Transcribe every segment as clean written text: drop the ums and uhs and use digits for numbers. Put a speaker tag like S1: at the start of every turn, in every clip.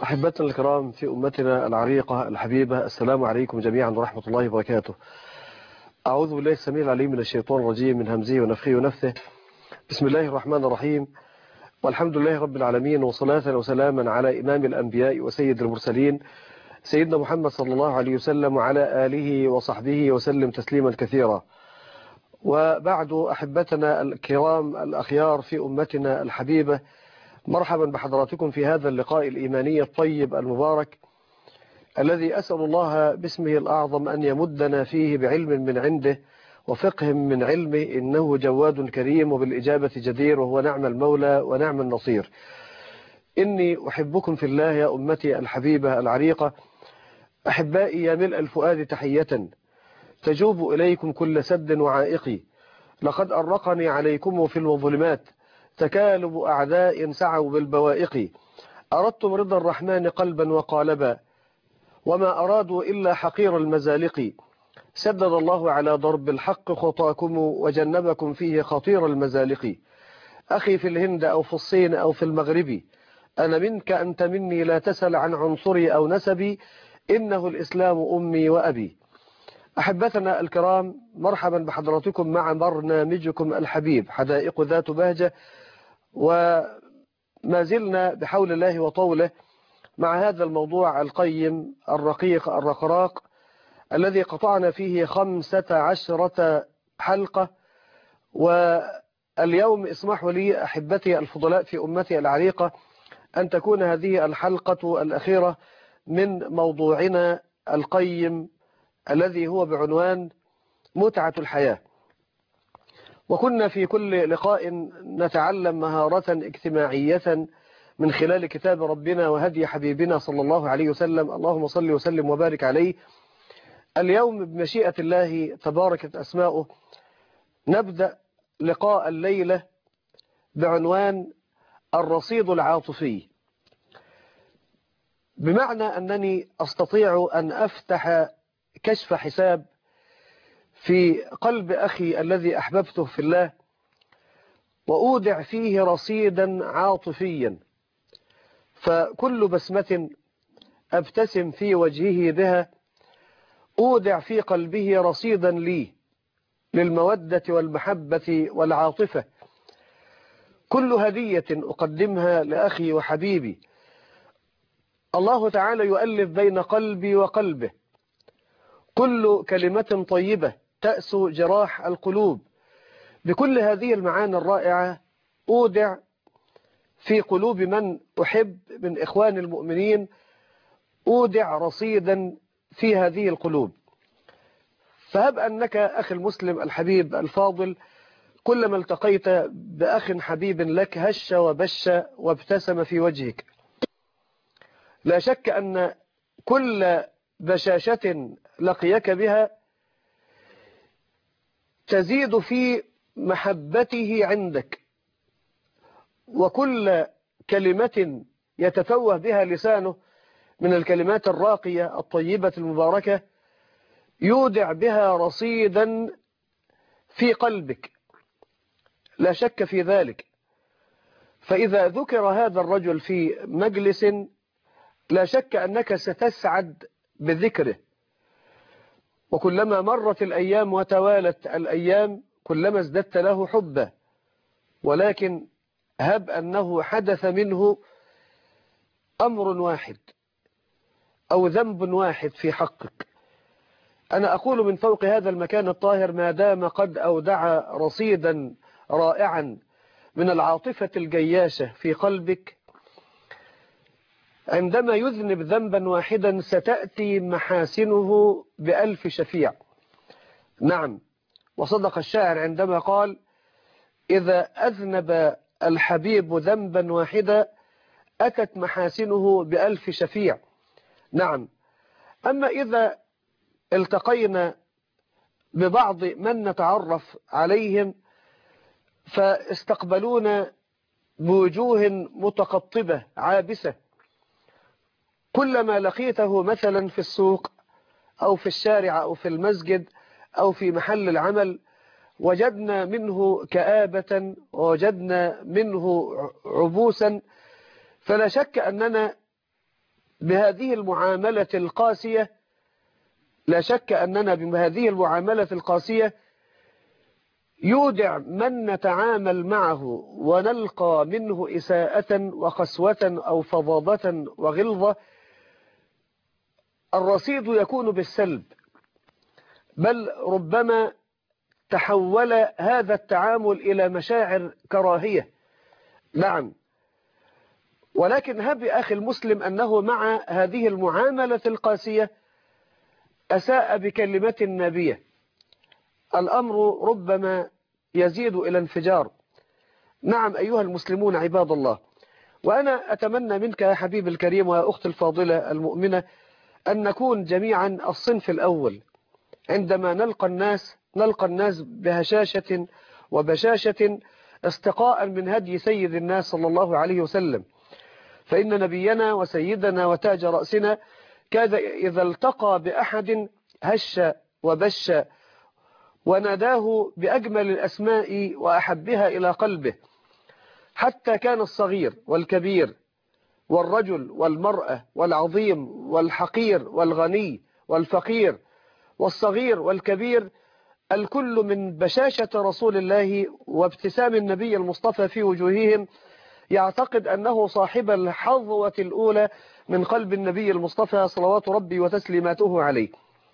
S1: أحبتنا الكرام في أمتنا العريقة الحبيبة، السلام عليكم جميعا ورحمة الله وبركاته. أعوذ بالله السميع العليم من الشيطان الرجيم من همزه ونفخه ونفثه. بسم الله الرحمن الرحيم، والحمد لله رب العالمين، وصلاة وسلاما على إمام الأنبياء وسيد المرسلين سيدنا محمد صلى الله عليه وسلم وعلى آله وصحبه وسلم تسليما كثيرا. وبعد أحبتنا الكرام الأخيار في أمتنا الحبيبة، مرحبا بحضراتكم في هذا اللقاء الإيماني الطيب المبارك الذي أسأل الله باسمه الأعظم أن يمدنا فيه بعلم من عنده وفقه من علمه، إنه جواد كريم وبالإجابة جدير، وهو نعم المولى ونعم النصير. إني أحبكم في الله يا أمتي الحبيبة العريقة، أحبائي يا ملء الفؤاد تحية تجوب إليكم كل سد وعائقي. لقد أرقني عليكم في الظلمات تكالب أعداء سعوا بالبوائق. أردتم رضا الرحمن قلبا وقالبا، وما أرادوا إلا حقير المزالق. سدد الله على ضرب الحق خطاكم وجنبكم فيه خطير المزالق. أخي في الهند أو في الصين أو في المغرب، أنا منك أنت مني، لا تسل عن عنصري أو نسبي، إنه الإسلام أمي وأبي. أحبتنا الكرام، مرحبا بحضراتكم مع برنامجكم الحبيب حدائق ذات بهجة، وما زلنا بحول الله وطوله مع هذا الموضوع القيم الرقيق الرقراق الذي قطعنا فيه 15 حلقة. واليوم اسمحوا لي أحبتي الفضلاء في أمتي العريقة أن تكون هذه الحلقة الأخيرة من موضوعنا القيم الذي هو بعنوان متعة الحياة. وكنا في كل لقاء نتعلم مهارة اجتماعية من خلال كتاب ربنا وهدي حبيبنا صلى الله عليه وسلم، اللهم صل وسلم وبارك عليه. اليوم بمشيئة الله تباركت أسماؤه نبدأ لقاء الليلة بعنوان الرصيد العاطفي، بمعنى أنني أستطيع أن أفتح كشف حساب في قلب أخي الذي أحببته في الله، وأودع فيه رصيدا عاطفيا، فكل بسمة أبتسم في وجهه بها أودع في قلبه رصيدا لي للمودة والمحبة والعاطفة. كل هدية أقدمها لأخي وحبيبي الله تعالى يؤلف بين قلبي وقلبه. كل كلمة طيبة تأسو جراح القلوب. بكل هذه المعاني الرائعة أودع في قلوب من أحب من إخوان المؤمنين، أودع رصيدا في هذه القلوب. فهب أنك أخي المسلم الحبيب الفاضل كلما التقيت بأخ حبيب لك هش وبش وابتسم في وجهك، لا شك أن كل بشاشة لقيك بها تزيد في محبته عندك، وكل كلمة يتفوه بها لسانه من الكلمات الراقية الطيبة المباركة يودع بها رصيدا في قلبك، لا شك في ذلك. فإذا ذكر هذا الرجل في مجلس لا شك أنك ستسعد بذكره، وكلما مرت الأيام وتوالت الأيام كلما ازددت له حبا. ولكن هب أنه حدث منه أمر واحد أو ذنب واحد في حقك، أنا أقول من فوق هذا المكان الطاهر ما دام قد أودع رصيدا رائعا من العاطفة الجياشة في قلبك، عندما يذنب ذنبا واحدا ستأتي محاسنه ب1000 شفيع. نعم، وصدق الشاعر عندما قال: إذا أذنب الحبيب ذنبا واحدا أتت محاسنه ب1000 شفيع. نعم، أما إذا التقينا ببعض من نتعرف عليهم فاستقبلونا بوجوه متقطبة عابسة، كلما لقيته مثلا في السوق أو في الشارع أو في المسجد أو في محل العمل وجدنا منه كآبة ووجدنا منه عبوسا، فلا شك أننا بهذه المعاملة القاسية، لا شك أننا بهذه المعاملة القاسية يودع من نتعامل معه ونلقى منه إساءة وقسوة أو فظاظة وغلظة، الرصيد يكون بالسلب، بل ربما تحول هذا التعامل إلى مشاعر كراهية. نعم، ولكن هب أخي المسلم أنه مع هذه المعاملة القاسية أساء بكلمة نابية، الأمر ربما يزيد إلى انفجار. نعم أيها المسلمون عباد الله، وأنا أتمنى منك يا حبيبي الكريم ويا أختي الفاضلة المؤمنة أن نكون جميعا الصنف الأول عندما نلقى الناس بهشاشة وبشاشة استقاء من هدي سيد الناس صلى الله عليه وسلم. فإن نبينا وسيدنا وتاج رأسنا كاد إذا التقى بأحد هش وبش وناداه بأجمل الأسماء وأحبها إلى قلبه، حتى كان الصغير والكبير والرجل والمرأة والعظيم والحقير والغني والفقير والصغير والكبير، الكل من بشاشة رسول الله وابتسام النبي المصطفى في وجوههم يعتقد أنه صاحب الحظوة الأولى من قلب النبي المصطفى صلوات ربي وتسليماته عليه.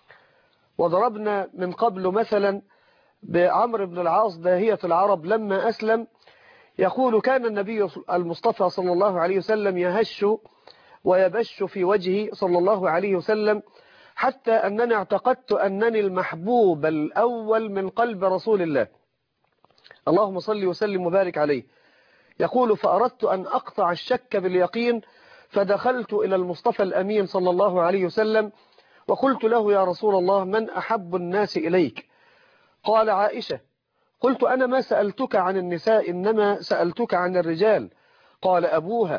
S1: وضربنا من قبل مثلا بعمرو بن العاص داهية العرب لما أسلم، يقول كان النبي المصطفى صلى الله عليه وسلم يهش ويبش في وجهه صلى الله عليه وسلم، حتى أنني اعتقدت أنني المحبوب الأول من قلب رسول الله، اللهم صل وسلم وبارك عليه. يقول فأردت أن أقطع الشك باليقين، فدخلت إلى المصطفى الأمين صلى الله عليه وسلم وقلت له يا رسول الله من أحب الناس إليك؟ قال عائشة. قلت أنا ما سألتك عن النساء إنما سألتك عن الرجال. قال أبوها.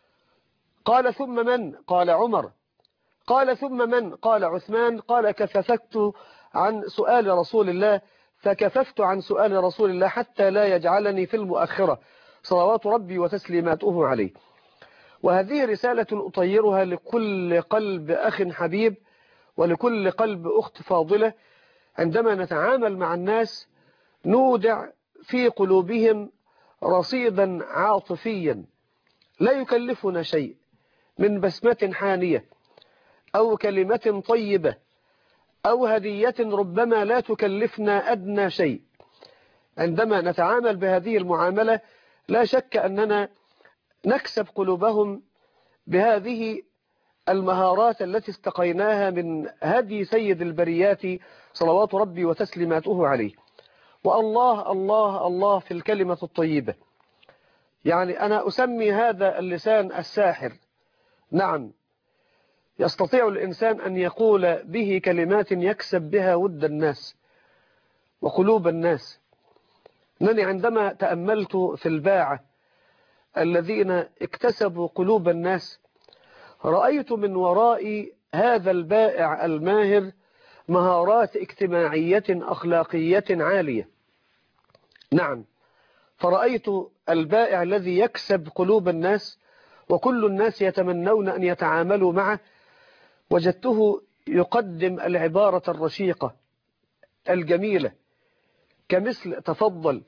S1: قال ثم من؟ قال عمر. قال ثم من؟ قال عثمان. قال كففت عن سؤال رسول الله، فكففت عن سؤال رسول الله حتى لا يجعلني في المؤخرة صلوات ربي وتسليماته عليه. وهذه رسالة أطيرها لكل قلب أخ حبيب ولكل قلب أخت فاضلة، عندما نتعامل مع الناس نودع في قلوبهم رصيدا عاطفيا لا يكلفنا شيء من بسمة حانية أو كلمة طيبة أو هدية ربما لا تكلفنا أدنى شيء. عندما نتعامل بهذه المعاملة لا شك أننا نكسب قلوبهم بهذه المهارات التي استقيناها من هدي سيد البريات صلوات ربي وتسليماته عليه. والله الله الله في الكلمة الطيبة، يعني أنا أسمي هذا اللسان الساحر. نعم، يستطيع الإنسان أن يقول به كلمات يكسب بها ود الناس وقلوب الناس. أنني عندما تأملت في الباعة الذين اكتسبوا قلوب الناس، رأيت من وراء هذا البائع الماهر مهارات اجتماعية أخلاقية عالية. نعم، فرأيت البائع الذي يكسب قلوب الناس وكل الناس يتمنون أن يتعاملوا معه، وجدته يقدم العبارة الرشيقة الجميلة كمثل تفضل،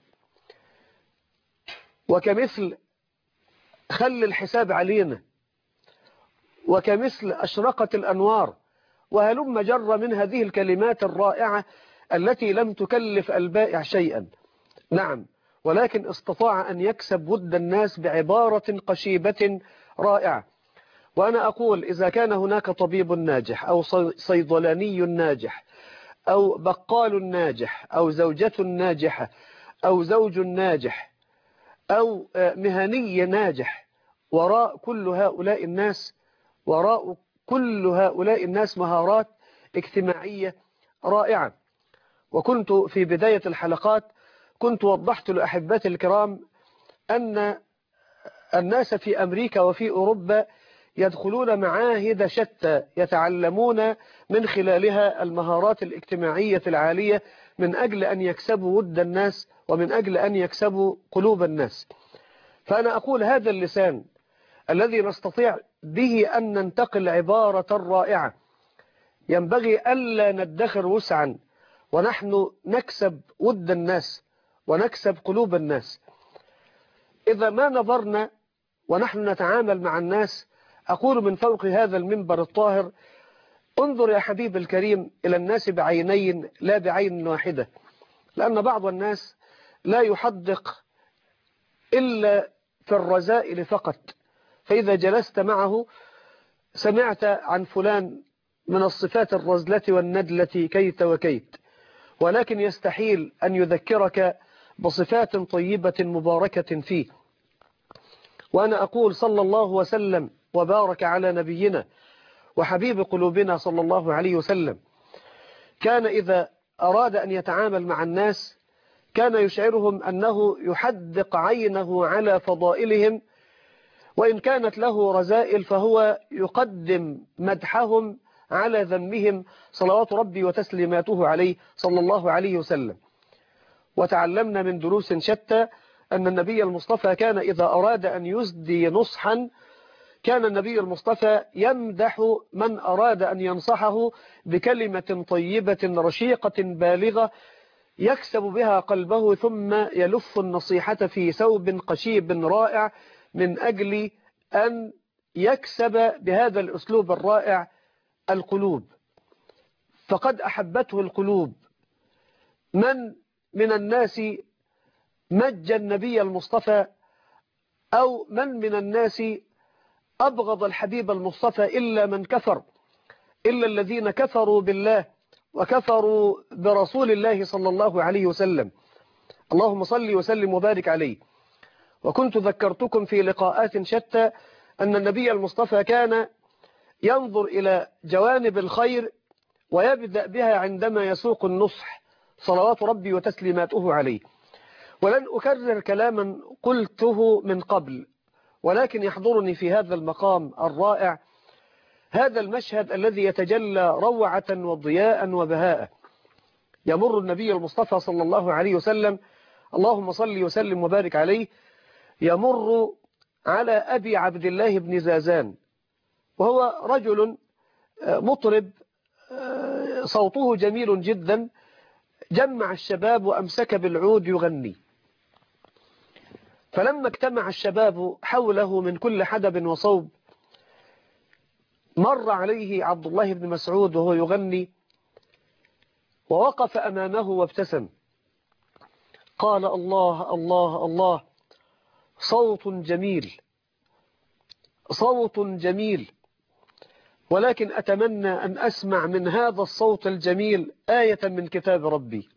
S1: وكمثل خلي الحساب علينا، وكمثل أشرقت الأنوار، وهلم جر من هذه الكلمات الرائعة التي لم تكلف البائع شيئا. نعم، ولكن استطاع أن يكسب ود الناس بعبارة قشيبة رائعة. وأنا أقول إذا كان هناك طبيب ناجح أو صيدلاني ناجح أو بقال ناجح أو زوجة ناجحة أو زوج ناجح أو مهني ناجح، وراء كل هؤلاء الناس مهارات اجتماعية رائعة. وكنت في بداية الحلقات كنت وضحت لأحبتي الكرام أن الناس في أمريكا وفي أوروبا يدخلون معاهد شتى يتعلمون من خلالها المهارات الاجتماعية العالية من أجل أن يكسبوا ود الناس ومن أجل أن يكسبوا قلوب الناس. فأنا أقول هذا اللسان الذي نستطيع به أن ننتقل عبارة رائعة. ينبغي ألا ندخر وسعا ونحن نكسب ود الناس ونكسب قلوب الناس. إذا ما نظرنا ونحن نتعامل مع الناس، أقول من فوق هذا المنبر الطاهر: انظر يا حبيب الكريم إلى الناس بعينين لا بعين واحدة، لأن بعض الناس لا يحدق إلا في الرذائل فقط، فإذا جلست معه سمعت عن فلان من الصفات الرذلة والندلة كيت وكيت، ولكن يستحيل أن يذكرك بصفات طيبة مباركة فيه. وأنا أقول صلى الله وسلم وبارك على نبينا وحبيب قلوبنا صلى الله عليه وسلم، كان إذا أراد أن يتعامل مع الناس كان يشعرهم أنه يحدق عينه على فضائلهم، وإن كانت له رذائل فهو يقدم مدحهم على ذمهم صلوات ربي وتسليماته عليه صلى الله عليه وسلم. وتعلمنا من دروس شتى أن النبي المصطفى كان إذا أراد أن يسدي نصحا كان النبي المصطفى يمدح من أراد أن ينصحه بكلمة طيبة رشيقة بالغة يكسب بها قلبه، ثم يلف النصيحة في ثوب قشيب رائع من أجل أن يكسب بهذا الأسلوب الرائع القلوب. فقد أحبته القلوب. من الناس مج النبي المصطفى، أو من الناس أبغض الحبيب المصطفى إلا من كفر، إلا الذين كفروا بالله وكفروا برسول الله صلى الله عليه وسلم. اللهم صل وسلم وبارك عليه. وكنت ذكرتكم في لقاءات شتى أن النبي المصطفى كان ينظر إلى جوانب الخير ويبدأ بها عندما يسوق النصح صلوات ربي وتسليماته عليه. ولن أكرر كلاما قلته من قبل، ولكن يحضرني في هذا المقام الرائع هذا المشهد الذي يتجلى روعة وضياء وبهاء. يمر النبي المصطفى صلى الله عليه وسلم، اللهم صل وسلم وبارك عليه، يمر على أبي عبد الله بن زازان، وهو رجل مطرب صوته جميل جدا، جمع الشباب وأمسك بالعود يغني. فلما اجتمع الشباب حوله من كل حدب وصوب مر عليه عبد الله بن مسعود وهو يغني، ووقف أمامه وابتسم، قال: الله الله الله، صوت جميل، صوت جميل، ولكن أتمنى أن أسمع من هذا الصوت الجميل آية من كتاب ربي.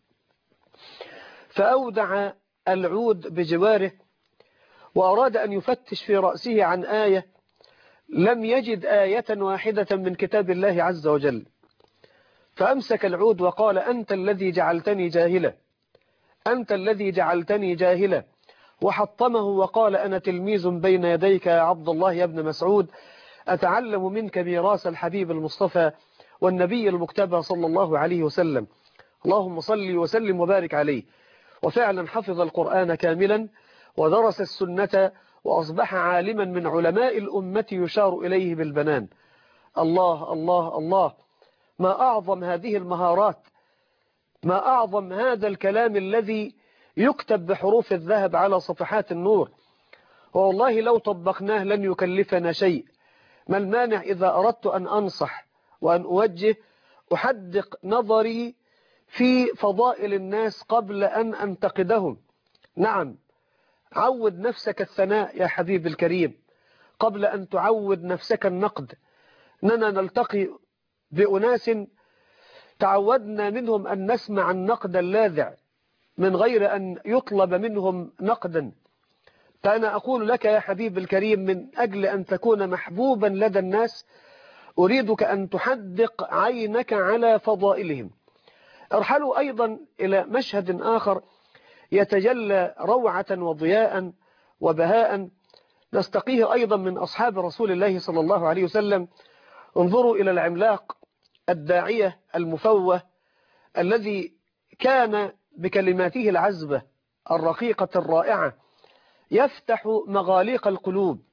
S1: فأودع العود بجواره وأراد أن يفتش في رأسه عن آية، لم يجد آية واحدة من كتاب الله عز وجل. فأمسك العود وقال: أنت الذي جعلتني جاهلا، أنت الذي جعلتني جاهلا. وحطمه وقال: أنا تلميذ بين يديك يا عبد الله يا ابن مسعود، أتعلم منك ميراث الحبيب المصطفى والنبي المجتبى صلى الله عليه وسلم. اللهم صل وسلم وبارك عليه. وفعلا حفظ القرآن كاملا ودرس السنة وأصبح عالما من علماء الأمة يشار إليه بالبنان. الله الله الله، ما أعظم هذه المهارات، ما أعظم هذا الكلام الذي يكتب بحروف الذهب على صفحات النور. والله لو طبقناه لن يكلفنا شيء. ما المانع إذا أردت أن أنصح وأن أوجه أحدق نظري في فضائل الناس قبل أن أنتقدهم. نعم، عود نفسك الثناء يا حبيب الكريم قبل أن تعود نفسك النقد. أننا نلتقي بأناس تعودنا منهم أن نسمع النقد اللاذع من غير أن يطلب منهم نقدا. فأنا أقول لك يا حبيب الكريم، من أجل أن تكون محبوبا لدى الناس أريدك أن تحدق عينك على فضائلهم. ارحلوا أيضا إلى مشهد آخر يتجلى روعة وضياء وبهاء نستقيه أيضا من أصحاب رسول الله صلى الله عليه وسلم. انظروا إلى العملاق الداعية المفوه الذي كان بكلماته العذبة الرقيقة الرائعة يفتح مغاليق القلوب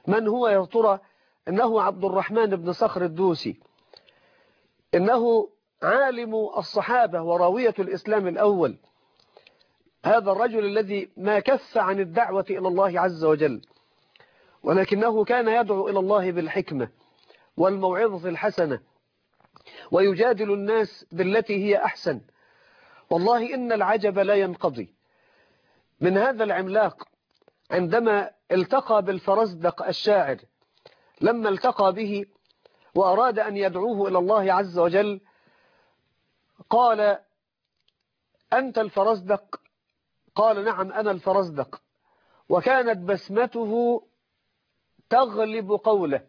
S1: من هو يا ترى؟ إنه عبد الرحمن بن صخر الدوسي، إنه عالم الصحابة وراوية الإسلام الأول. هذا الرجل الذي ما كف عن الدعوة إلى الله عز وجل، ولكنه كان يدعو إلى الله بالحكمة والموعظة الحسنة، ويجادل الناس بالتي هي أحسن. والله إن العجب لا ينقضي من هذا العملاق. عندما التقى بالفرزدق الشاعر، لما التقى به وأراد أن يدعوه إلى الله عز وجل، قال: أنت الفرزدق؟ قال: نعم أنا الفرزدق. وكانت بسمته تغلب قوله،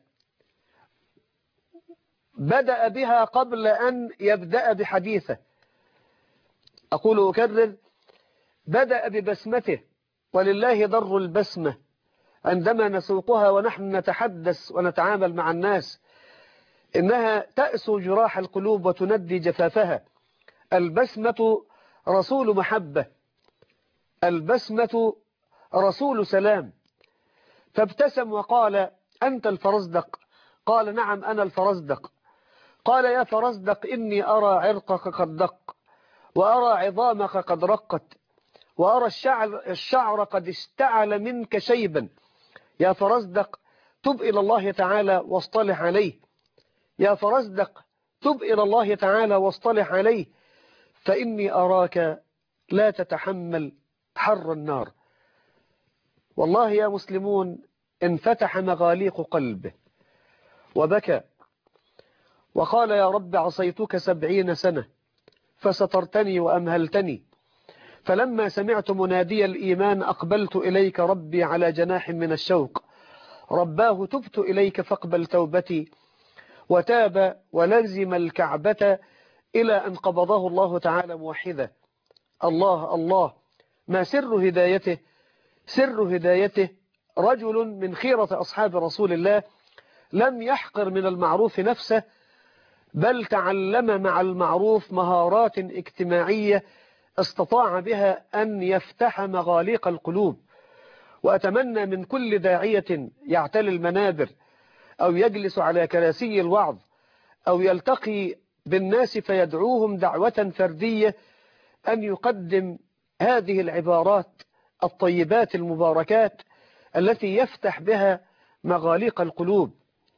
S1: بدأ بها قبل أن يبدأ بحديثه. أقول أكرر: بدأ ببسمته، ولله ضر البسمة عندما نسوقها ونحن نتحدث ونتعامل مع الناس، إنها تأسو جراح القلوب وتندي جفافها. البسمة رسول محبة، البسمة رسول سلام. فابتسم وقال: أنت الفرزدق؟ قال: نعم أنا الفرزدق. قال: يا فرزدق، إني أرى عرقك قد دق، وأرى عظامك قد رقت، وأرى الشعر قد اشتعل منك شيبا. يا فرزدق، تب إلى الله تعالى واصطلح عليه. يا فرزدق، تب إلى الله تعالى واصطلح عليه، فإني أراك لا تتحمل حر النار. والله يا مسلمون انفتح مغاليق قلبه وبكى وقال: يا رب، عصيتك 70 سنة فسترتني وأمهلتني، فلما سمعت منادي الإيمان أقبلت إليك ربي على جناح من الشوق، رباه تبت إليك فاقبل توبتي. وتاب ولزم الكعبة إلى أن قبضه الله تعالى موحدا. الله الله، ما سر هدايته؟ سر هدايته رجل من خيرة أصحاب رسول الله، لم يحقر من المعروف نفسه، بل تعلم مع المعروف مهارات اجتماعية استطاع بها أن يفتح مغاليق القلوب. وأتمنى من كل داعية يعتلي المنابر أو يجلس على كراسي الوعظ أو يلتقي بالناس فيدعوهم دعوة فردية أن يقدم هذه العبارات الطيبات المباركات التي يفتح بها مغاليق القلوب.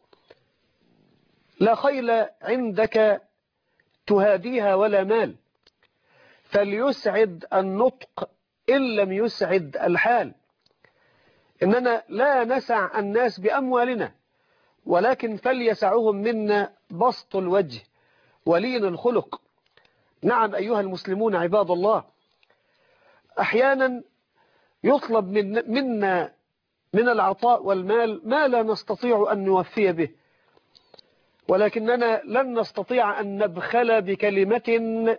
S1: لا خيل عندك تهاديها ولا مال، فليسعد النطق إن لم يسعد الحال. إننا لا نسع الناس بأموالنا، ولكن فليسعهم منا بسط الوجه ولين الخلق. نعم أيها المسلمون عباد الله، أحيانا يطلب منا من العطاء والمال ما لا نستطيع أن نوفي به، ولكننا لن نستطيع أن نبخل بكلمة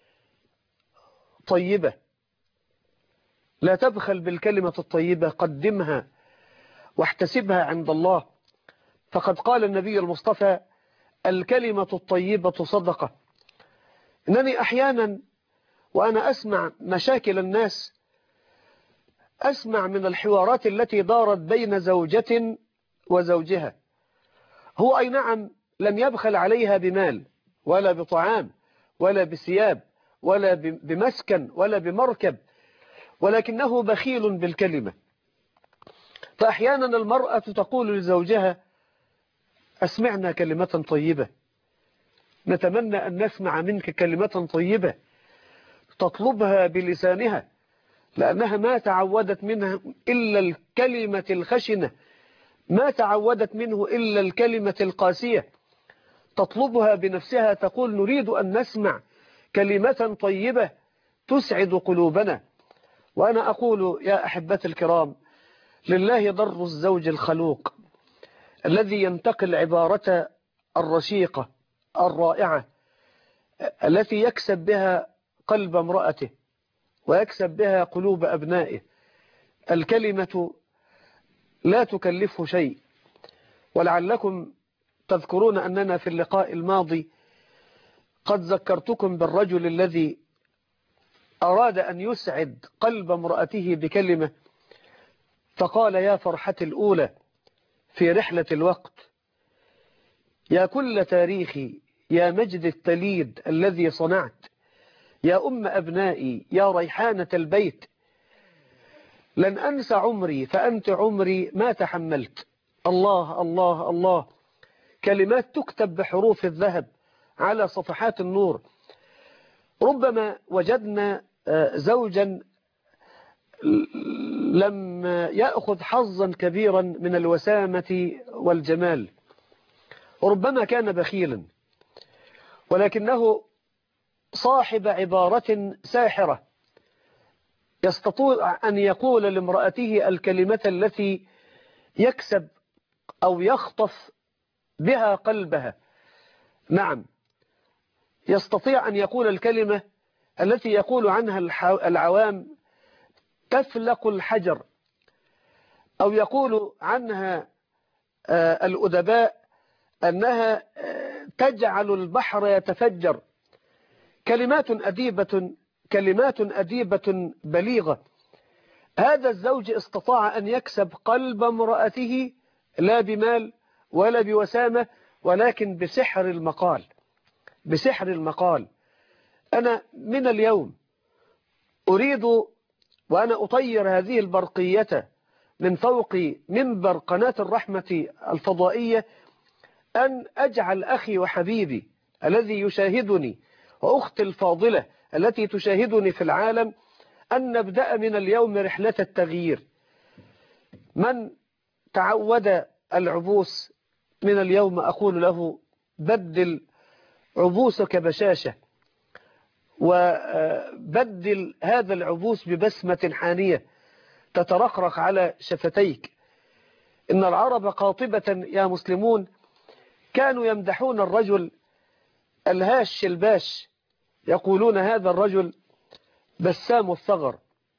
S1: طيبة. لا تبخل بالكلمة الطيبة، قدمها واحتسبها عند الله. فقد قال النبي المصطفى: الكلمة الطيبة صدقة. إنني أحيانا وأنا أسمع مشاكل الناس، أسمع من الحوارات التي دارت بين زوجة وزوجها، هو أي نعم لم يبخل عليها بمال ولا بطعام ولا بثياب ولا بمسكن ولا بمركب، ولكنه بخيل بالكلمة. فأحيانا المرأة تقول لزوجها: أسمعنا كلمة طيبة، نتمنى أن نسمع منك كلمة طيبة، تطلبها بلسانها، لأنها ما تعودت منها إلا الكلمة الخشنة، ما تعودت منه إلا الكلمة القاسية. تطلبها بنفسها، تقول: نريد أن نسمع كلمة طيبة تسعد قلوبنا. وأنا أقول يا أحبتي الكرام، لله ضر الزوج الخلوق الذي ينتقي العبارة الرشيقة الرائعة التي يكسب بها قلب امرأته ويكسب بها قلوب أبنائه. الكلمة لا تكلفه شيء. ولعلكم تذكرون أننا في اللقاء الماضي قد ذكرتكم بالرجل الذي أراد أن يسعد قلب امرأته بكلمة، فقال: يا فرحتي الأولى في رحلة الوقت. يا كل تاريخي يا مجد التليد الذي صنعت، يا أم أبنائي يا ريحانة البيت، لن أنسى عمري فأنت عمري ما تحملت. الله الله الله، كلمات تكتب بحروف الذهب على صفحات النور. ربما وجدنا زوجا لم يأخذ حظا كبيرا من الوسامة والجمال، ربما كان بخيلا، ولكنه صاحب عبارة ساحرة يستطيع أن يقول لامرأته الكلمة التي يكسب أو يخطف بها قلبها. نعم، يستطيع أن يقول الكلمة التي يقول عنها العوام تفلق الحجر، أو يقول عنها الأدباء أنها تجعل البحر يتفجر. كلمات أديبة، كلمات أديبة بليغة. هذا الزوج استطاع أن يكسب قلب امرأته لا بمال ولا بوسامة، ولكن بسحر المقال، بسحر المقال. أنا من اليوم أريد وأنا أطير هذه البرقية من فوق منبر قناة الرحمة الفضائية أن أجعل أخي وحبيبي الذي يشاهدني وأختي الفاضلة التي تشاهدني في العالم أن نبدأ من اليوم رحلة التغيير. من تعود العبوس من اليوم أقول له بدل عبوسك بشاشة، وبدل هذا العبوس ببسمة حانية تترقرق على شفتيك. إن العرب قاطبة يا مسلمون كانوا يمدحون الرجل الهاش الباش، يقولون هذا الرجل بسام الثغر،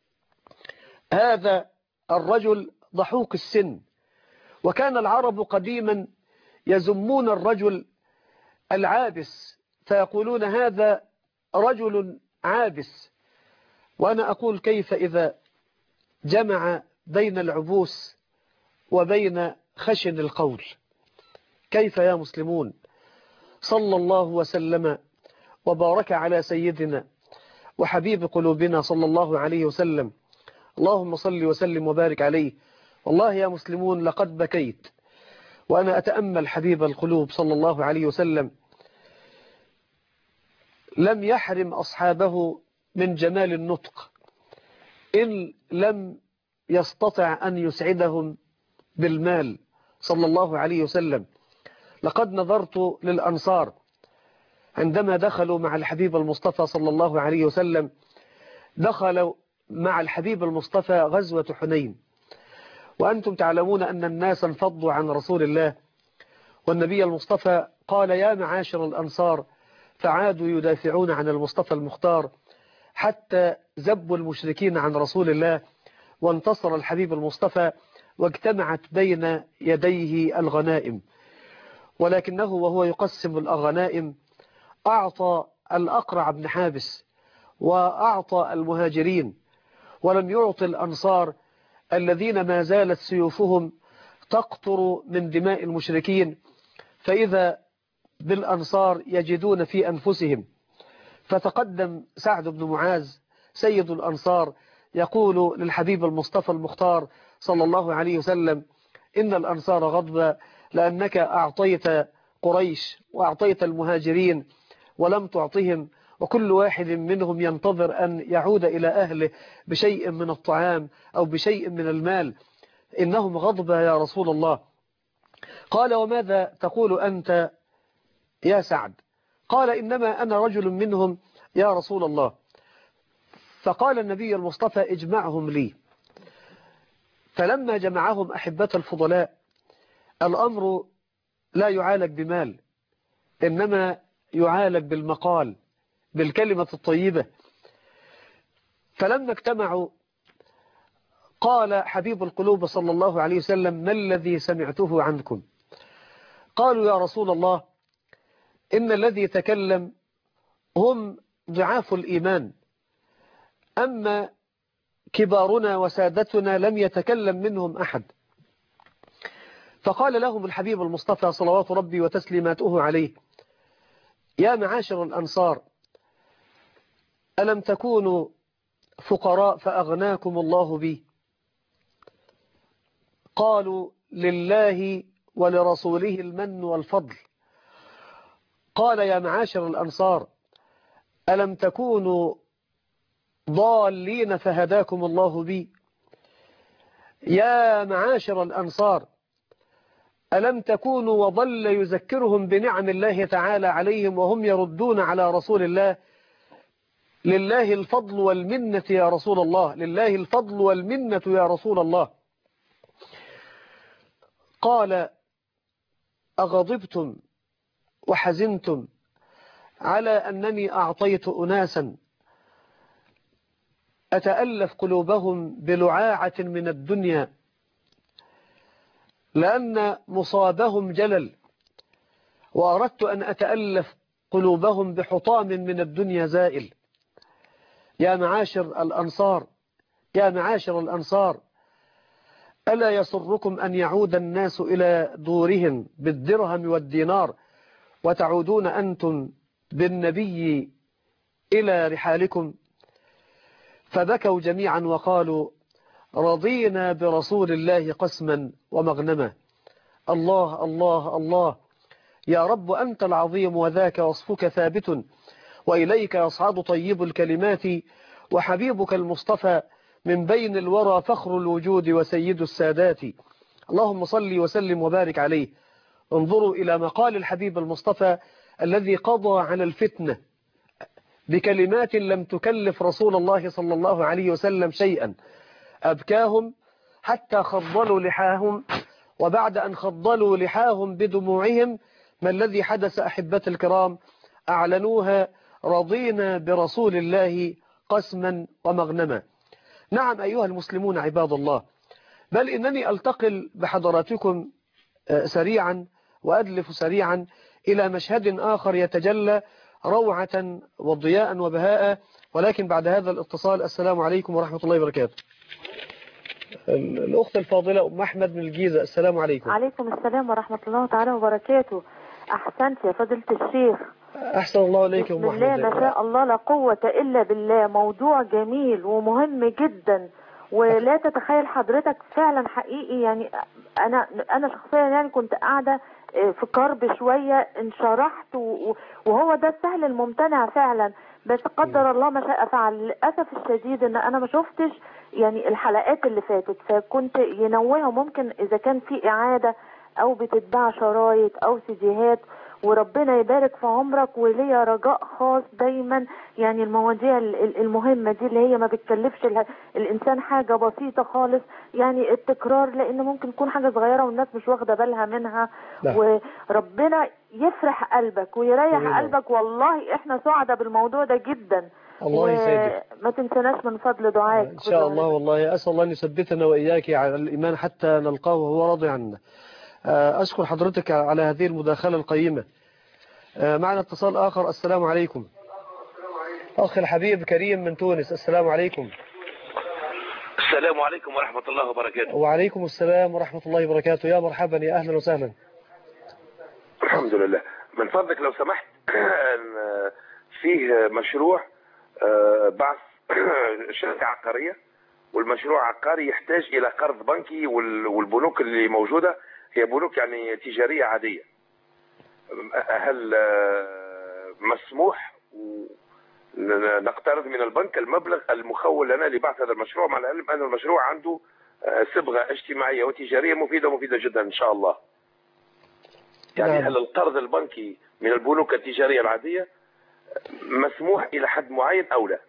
S1: هذا الرجل ضحوك السن. وكان العرب قديما يذمون الرجل العابس فيقولون هذا رجل عابس. وأنا أقول كيف إذا جمع بين العبوس وبين خشن القول؟ كيف يا مسلمون؟ صلى الله وسلم وبارك على سيدنا وحبيب قلوبنا صلى الله عليه وسلم. اللهم صل وسلم وبارك عليه. والله يا مسلمون لقد بكيت وأنا أتأمل حبيب القلوب صلى الله عليه وسلم، لم يحرم أصحابه من جمال النطق إن لم يستطع أن يسعدهم بالمال صلى الله عليه وسلم. لقد نظرت للأنصار عندما دخلوا مع الحبيب المصطفى صلى الله عليه وسلم، دخلوا مع الحبيب المصطفى غزوة حنين، وأنتم تعلمون أن الناس انفضوا عن رسول الله، والنبي المصطفى قال يا معاشر الأنصار، فعادوا يدافعون عن المصطفى المختار حتى زبوا المشركين عن رسول الله، وانتصر الحبيب المصطفى واجتمعت بين يديه الغنائم. ولكنه وهو يقسم الغنائم أعطى الأقرع بن حابس وأعطى المهاجرين، ولم يعطي الأنصار الذين ما زالت سيوفهم تقطر من دماء المشركين. فإذا بالأنصار يجدون في أنفسهم، فتقدم سعد بن معاذ سيد الأنصار يقول للحبيب المصطفى المختار صلى الله عليه وسلم إن الأنصار غضب لأنك أعطيت قريش وأعطيت المهاجرين ولم تعطهم، وكل واحد منهم ينتظر أن يعود إلى أهله بشيء من الطعام أو بشيء من المال، إنهم غضب يا رسول الله. قال وماذا تقول أنت يا سعد؟ قال إنما أنا رجل منهم يا رسول الله. فقال النبي المصطفى اجمعهم لي. فلما جمعهم أحبة الفضلاء، الأمر لا يعالج بمال، إنما يعالج بالمقال، بالكلمة الطيبة. فلما اجتمعوا قال حبيب القلوب صلى الله عليه وسلم ما الذي سمعته عنكم؟ قالوا يا رسول الله إن الذي تكلم هم ضعاف الإيمان، أما كبارنا وسادتنا لم يتكلم منهم أحد. فقال لهم الحبيب المصطفى صلوات ربي وتسليماته عليه: يا معاشر الأنصار، ألم تكونوا فقراء فأغناكم الله بي؟ قالوا: لله ولرسوله المن والفضل. قال: يا معاشر الأنصار، ألم تكونوا ضالين فهداكم الله بي؟ يا معاشر الأنصار، ألم تكونوا وظل يذكرهم بنعم الله تعالى عليهم وهم يردون على رسول الله: لله الفضل والمنة يا رسول الله، لله الفضل والمنة يا رسول الله. قال: أغضبتم وحزنتم على أنني أعطيت أناسا أتألف قلوبهم بلعاعة من الدنيا، لأن مصابهم جلل، وأردت أن أتألف قلوبهم بحطام من الدنيا زائل. يا معاشر الأنصار، يا معاشر الأنصار، ألا يسركم أن يعود الناس إلى دورهم بالدرهم والدينار وتعودون أنتم بالنبي إلى رحالكم؟ فبكوا جميعا وقالوا: رضينا برسول الله قسما ومغنما. الله الله الله، يا رب أنت العظيم وذاك وصفك ثابت، وإليك يصعد طيب الكلمات، وحبيبك المصطفى من بين الورى فخر الوجود وسيد السادات. اللهم صل وسلم وبارك عليه. انظروا إلى مقال الحبيب المصطفى الذي قضى على الفتنة بكلمات لم تكلف رسول الله صلى الله عليه وسلم شيئا، أبكاهم حتى خضلوا لحاهم، وبعد أن خضلوا لحاهم بدموعهم ما الذي حدث أحبة الكرام؟ أعلنوها: رضينا برسول الله قسما ومغنما. نعم أيها المسلمون عباد الله، بل إنني ألتقل بحضراتكم سريعا وأدلف سريعا إلى مشهد آخر يتجلى روعة وضياء وبهاء، ولكن بعد هذا الاتصال. السلام عليكم ورحمة الله وبركاته. الأخت الفاضلة أم أحمد من الجيزة، السلام عليكم.
S2: عليكم السلام ورحمة الله تعالى وبركاته. أحسنت يا فضيلة الشيخ.
S1: أحسن الله إليك يا أم أحمد.
S2: بسم الله ما شاء الله لا قوة إلا بالله. موضوع جميل ومهم جدا، ولا تتخيل حضرتك فعلا حقيقي. يعني أنا شخصيا يعني كنت قاعدة في كرب شوية، انشرحت وهو ده السهل الممتنع فعلا، بس قدر الله ما شاء فعل. للأسف الشديد ان انا ما شفتش يعني الحلقات اللي فاتت، فكنت ينوهوا ممكن اذا كان في اعادة او بتتباع شرايط او سيديهات. وربنا يبارك في عمرك، وليا رجاء خاص دايما يعني المواضيع المهمة دي اللي هي ما بتكلفش الانسان حاجة بسيطة خالص، يعني التكرار، لان ممكن تكون حاجة صغيرة والناس مش واخدة بالها منها.
S1: لا.
S2: وربنا يفرح قلبك ويريح قلبك، والله احنا سعداء بالموضوع ده جدا.
S1: الله يسعدك.
S2: ما تنسناش من فضل دعائك
S1: إن شاء الله. والله أسأل الله أن يثبتنا وإياك على الإيمان حتى نلقاه وهو راضي عنا. أشكر حضرتك على هذه المداخلة القيمة. معنا اتصال آخر. السلام عليكم. أخي الحبيب كريم من تونس، السلام عليكم.
S3: السلام عليكم ورحمة الله وبركاته.
S1: وعليكم السلام ورحمة الله وبركاته. يا مرحبا، يا أهلا وسهلا.
S3: الحمد لله. من فضلك لو سمحت، فيه مشروع بعث شركة عقارية، والمشروع عقاري يحتاج إلى قرض بنكي، والبنوك اللي موجودة هي بنوك يعني تجارية عادية. هل مسموح نقترض من البنك المبلغ المخول لنا لبعث هذا المشروع، مع العلم أن المشروع عنده صبغة اجتماعية وتجارية مفيدة جدا إن شاء الله؟ يعني هل القرض البنكي من البنوك التجارية العادية مسموح إلى حد معين أو لا؟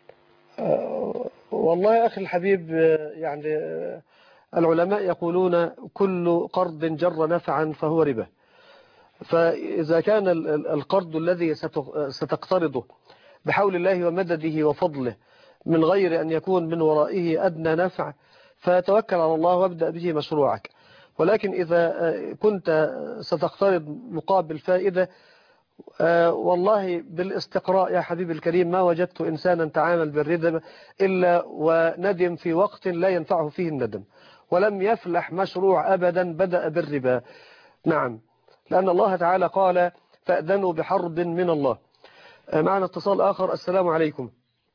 S1: والله يا أخي الحبيب، يعني العلماء يقولون كل قرض جر نفعا فهو ربا. فإذا كان القرض الذي ستقترضه بحول الله ومدده وفضله من غير أن يكون من ورائه أدنى نفع، فتوكل على الله وابدأ به مشروعك. ولكن إذا كنت ستقترض مقابل فائدة، والله بالاستقراء يا حبيبي الكريم ما وجدت إنسانا تعامل بالربا إلا وندم في وقت لا ينفعه فيه الندم. ولم يفلح مشروع أبدا بدأ بالربا. نعم، لأن الله تعالى قال فأذنوا بحرب من الله. معنا اتصال آخر. السلام عليكم.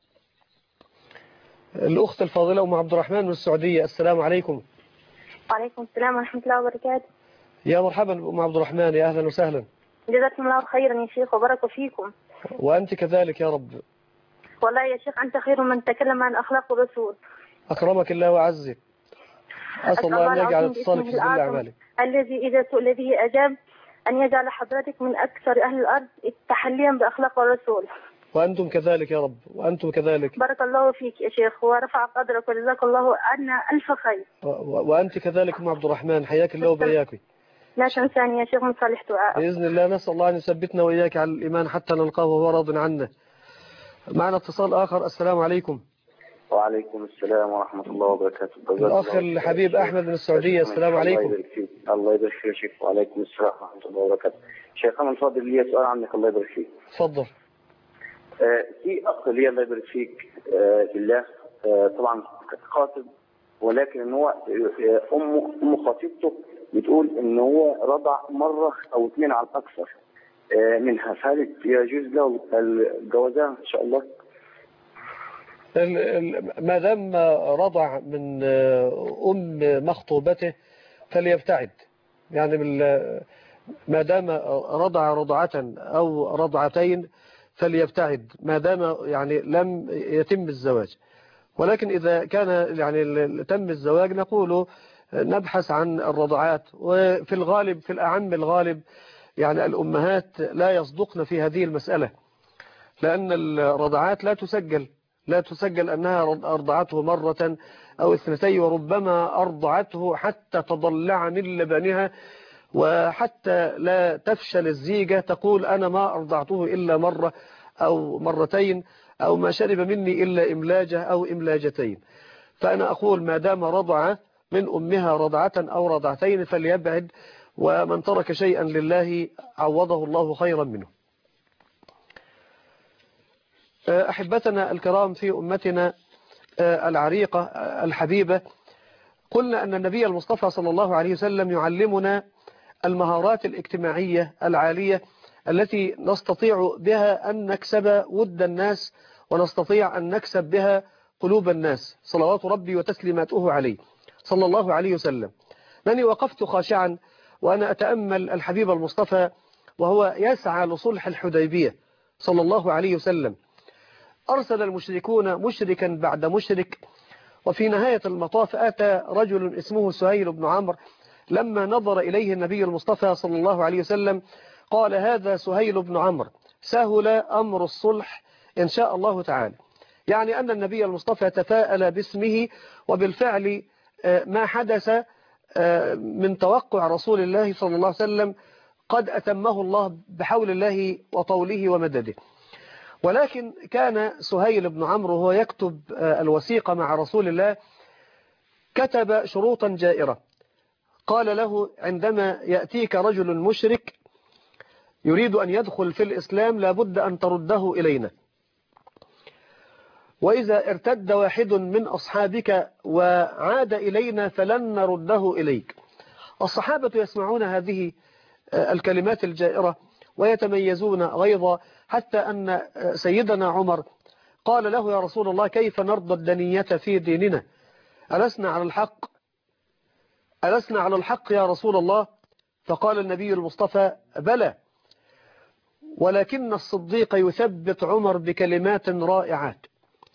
S1: الأخت الفاضلة أم عبد الرحمن من السعودية. السلام عليكم.
S4: وعليكم السلام ورحمة الله وبركاته.
S1: يا مرحبا أم عبد الرحمن، يا أهلا وسهلا.
S4: جزاكم الله خيرا يا شيخ وبارك فيكم.
S1: وأنت كذلك يا رب.
S4: والله يا شيخ أنت خير من تكلم عن أخلاق الرسول.
S1: أكرمك الله وعزك. أسأل الله أن يجعل اتصالك في ذل أعمالك.
S4: الذي إذا سئل به أجاب، أن يجعل حضرتك من أكثر أهل الأرض تحليا بأخلاق الرسول.
S1: وأنتم كذلك يا رب، وأنتم كذلك.
S4: بارك الله فيك يا شيخ ورفع قدرك وجزاك الله عنا ألف خير.
S1: وأنت كذلك أم عبد الرحمن، حياك الله وبياك.
S4: لا تنساني يا شيخ من صالح دعاء.
S1: بإذن الله نسأل الله أن يثبتنا وإياك على الإيمان حتى نلقاه وهو راض عنا. معنا اتصال آخر. السلام عليكم.
S5: وعليكم السلام ورحمة الله وبركاته.
S1: الأخ الحبيب أحمد من السعودية. السلام عليكم.
S5: الله يبارك فيك يا شيخ. وعليكم السلام ورحمة الله وبركاته. شيخنا الفاضل لي سؤال عنك الله يبارك فيك.
S1: تفضل.
S5: في أخ لي الله يبارك فيك بالله، طبعا خاطب، ولكن ان هو أم خطيبته بتقول ان هو رضع مرة أو 2 على الأكثر منها، فهل يجوز له الجوازها إن شاء الله؟
S1: ما دام رضع من أم مخطوبته فليبتعد. يعني ما دام رضع رضعة أو رضعتين فليبتعد، ما دام يعني لم يتم الزواج. ولكن إذا كان يعني تم الزواج نقول نبحث عن الرضعات. وفي الغالب، في الأعم الغالب، يعني الأمهات لا يصدقن في هذه المسألة، لأن الرضعات لا تسجل أنها أرضعته مرة أو 2، وربما أرضعته حتى تضلع من لبنها، وحتى لا تفشل الزيجة تقول أنا ما أرضعته إلا مرة أو مرتين، أو ما شرب مني إلا إملاجة أو إملاجتين. فأنا أقول ما دام رضع من أمها رضعة أو رضعتين فليبعد، ومن ترك شيئا لله عوضه الله خيرا منه. أحبتنا الكرام في أمتنا العريقة الحبيبة، قلنا أن النبي المصطفى صلى الله عليه وسلم يعلمنا المهارات الاجتماعية العالية التي نستطيع بها أن نكسب ود الناس، ونستطيع أن نكسب بها قلوب الناس، صلوات ربي وتسليماته عليه صلى الله عليه وسلم. لأني وقفت خاشعا وأنا أتأمل الحبيب المصطفى وهو يسعى لصلح الحديبية صلى الله عليه وسلم. أرسل المشركون مشركا بعد مشرك، وفي نهاية المطاف أتى رجل اسمه سهيل بن عمرو. لما نظر إليه النبي المصطفى صلى الله عليه وسلم قال هذا سهيل بن عمرو، سهل أمر الصلح إن شاء الله تعالى. يعني أن النبي المصطفى تفاءل باسمه، وبالفعل ما حدث من توقع رسول الله صلى الله عليه وسلم قد أتمه الله بحول الله وطوله ومدده. ولكن كان سهيل بن عمرو هو يكتب الوثيقة مع رسول الله كتب شروطا جائرة. قال له عندما يأتيك رجل مشرك يريد أن يدخل في الإسلام لابد أن ترده إلينا، وإذا ارتد واحد من أصحابك وعاد إلينا فلن نرده إليك. الصحابة يسمعون هذه الكلمات الجائرة ويتميزون غيظا، حتى أن سيدنا عمر قال له يا رسول الله كيف نرضى الدنية في ديننا؟ ألسنا على الحق؟ ألسنا على الحق يا رسول الله؟ فقال النبي المصطفى بلى، ولكن الصديق يثبت عمر بكلمات رائعات.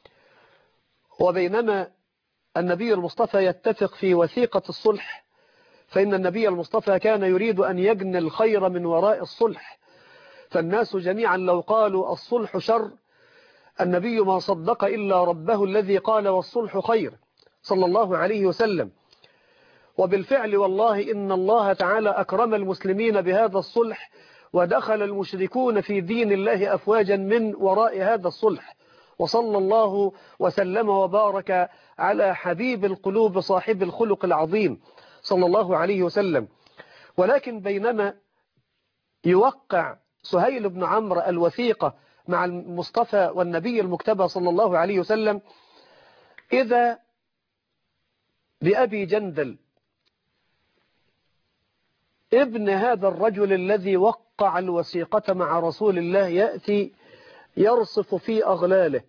S1: وبينما النبي المصطفى يتفق في وثيقة الصلح، فإن النبي المصطفى كان يريد أن يجني الخير من وراء الصلح، فالناس جميعا لو قالوا الصلح شر النبي ما صدق إلا ربه الذي قال والصلح خير صلى الله عليه وسلم. وبالفعل والله إن الله تعالى أكرم المسلمين بهذا الصلح، ودخل المشركون في دين الله أفواجا من وراء هذا الصلح. وصلى الله وسلم وبارك على حبيب القلوب صاحب الخلق العظيم صلى الله عليه وسلم. ولكن بينما يوقع سهيل بن عمرو الوثيقة مع المصطفى والنبي المجتبى صلى الله عليه وسلم، إذا بأبي جندل ابن هذا الرجل الذي وقع الوثيقة مع رسول الله يأتي يرصف في أغلاله،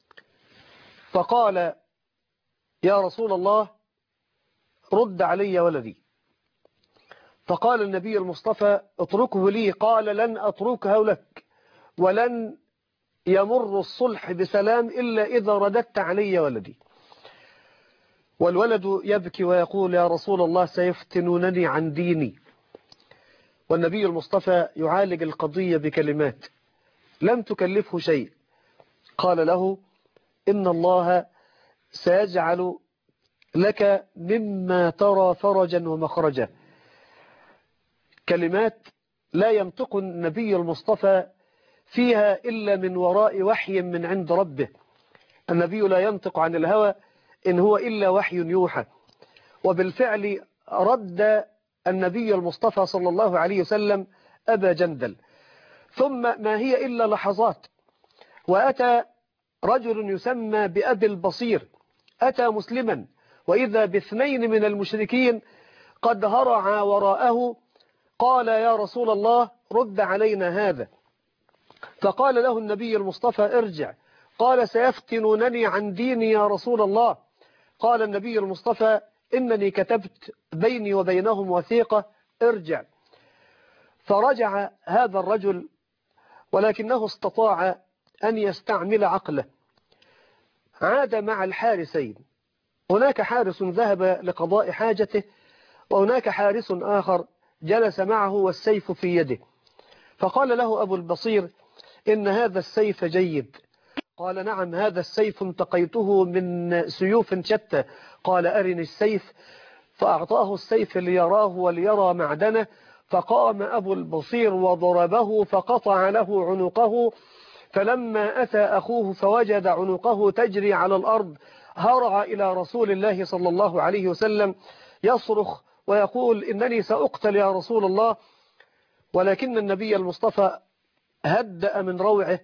S1: فقال يا رسول الله رد علي ولدي. فقال النبي المصطفى اتركه لي، قال لن أتركه لك، ولن يمر الصلح بسلام إلا إذا رددت علي ولدي. والولد يبكي ويقول يا رسول الله سيفتنونني عن ديني. والنبي المصطفى يعالج القضية بكلمات لم تكلفه شيء، قال له إن الله سيجعل لك مما ترى فرجا ومخرجا. كلمات لا ينطق النبي المصطفى فيها إلا من وراء وحي من عند ربه. النبي لا ينطق عن الهوى إن هو إلا وحي يوحى. وبالفعل رد النبي المصطفى صلى الله عليه وسلم أبا جندل. ثم ما هي إلا لحظات وأتى رجل يسمى بأبي البصير، أتى مسلما وإذا باثنين من المشركين قد هرعا وراءه. قال يا رسول الله رد علينا هذا. فقال له النبي المصطفى ارجع. قال سيفتنونني عن ديني يا رسول الله. قال النبي المصطفى إنني كتبت بيني وبينهم وثيقة، ارجع. فرجع هذا الرجل ولكنه استطاع أن يستعمل عقله. عاد مع الحارسين، هناك حارس ذهب لقضاء حاجته وهناك حارس آخر جلس معه والسيف في يده. فقال له أبو البصير إن هذا السيف جيد. قال نعم هذا السيف انتقيته من سيوف شتى. قال أرني السيف. فأعطاه السيف ليراه وليرى معدنه. فقام أبو البصير وضربه فقطع له عنقه. فلما أتى أخوه فوجد عنقه تجري على الأرض هرع إلى رسول الله صلى الله عليه وسلم يصرخ ويقول إنني سأقتل يا رسول الله. ولكن النبي المصطفى هدأ من روعه،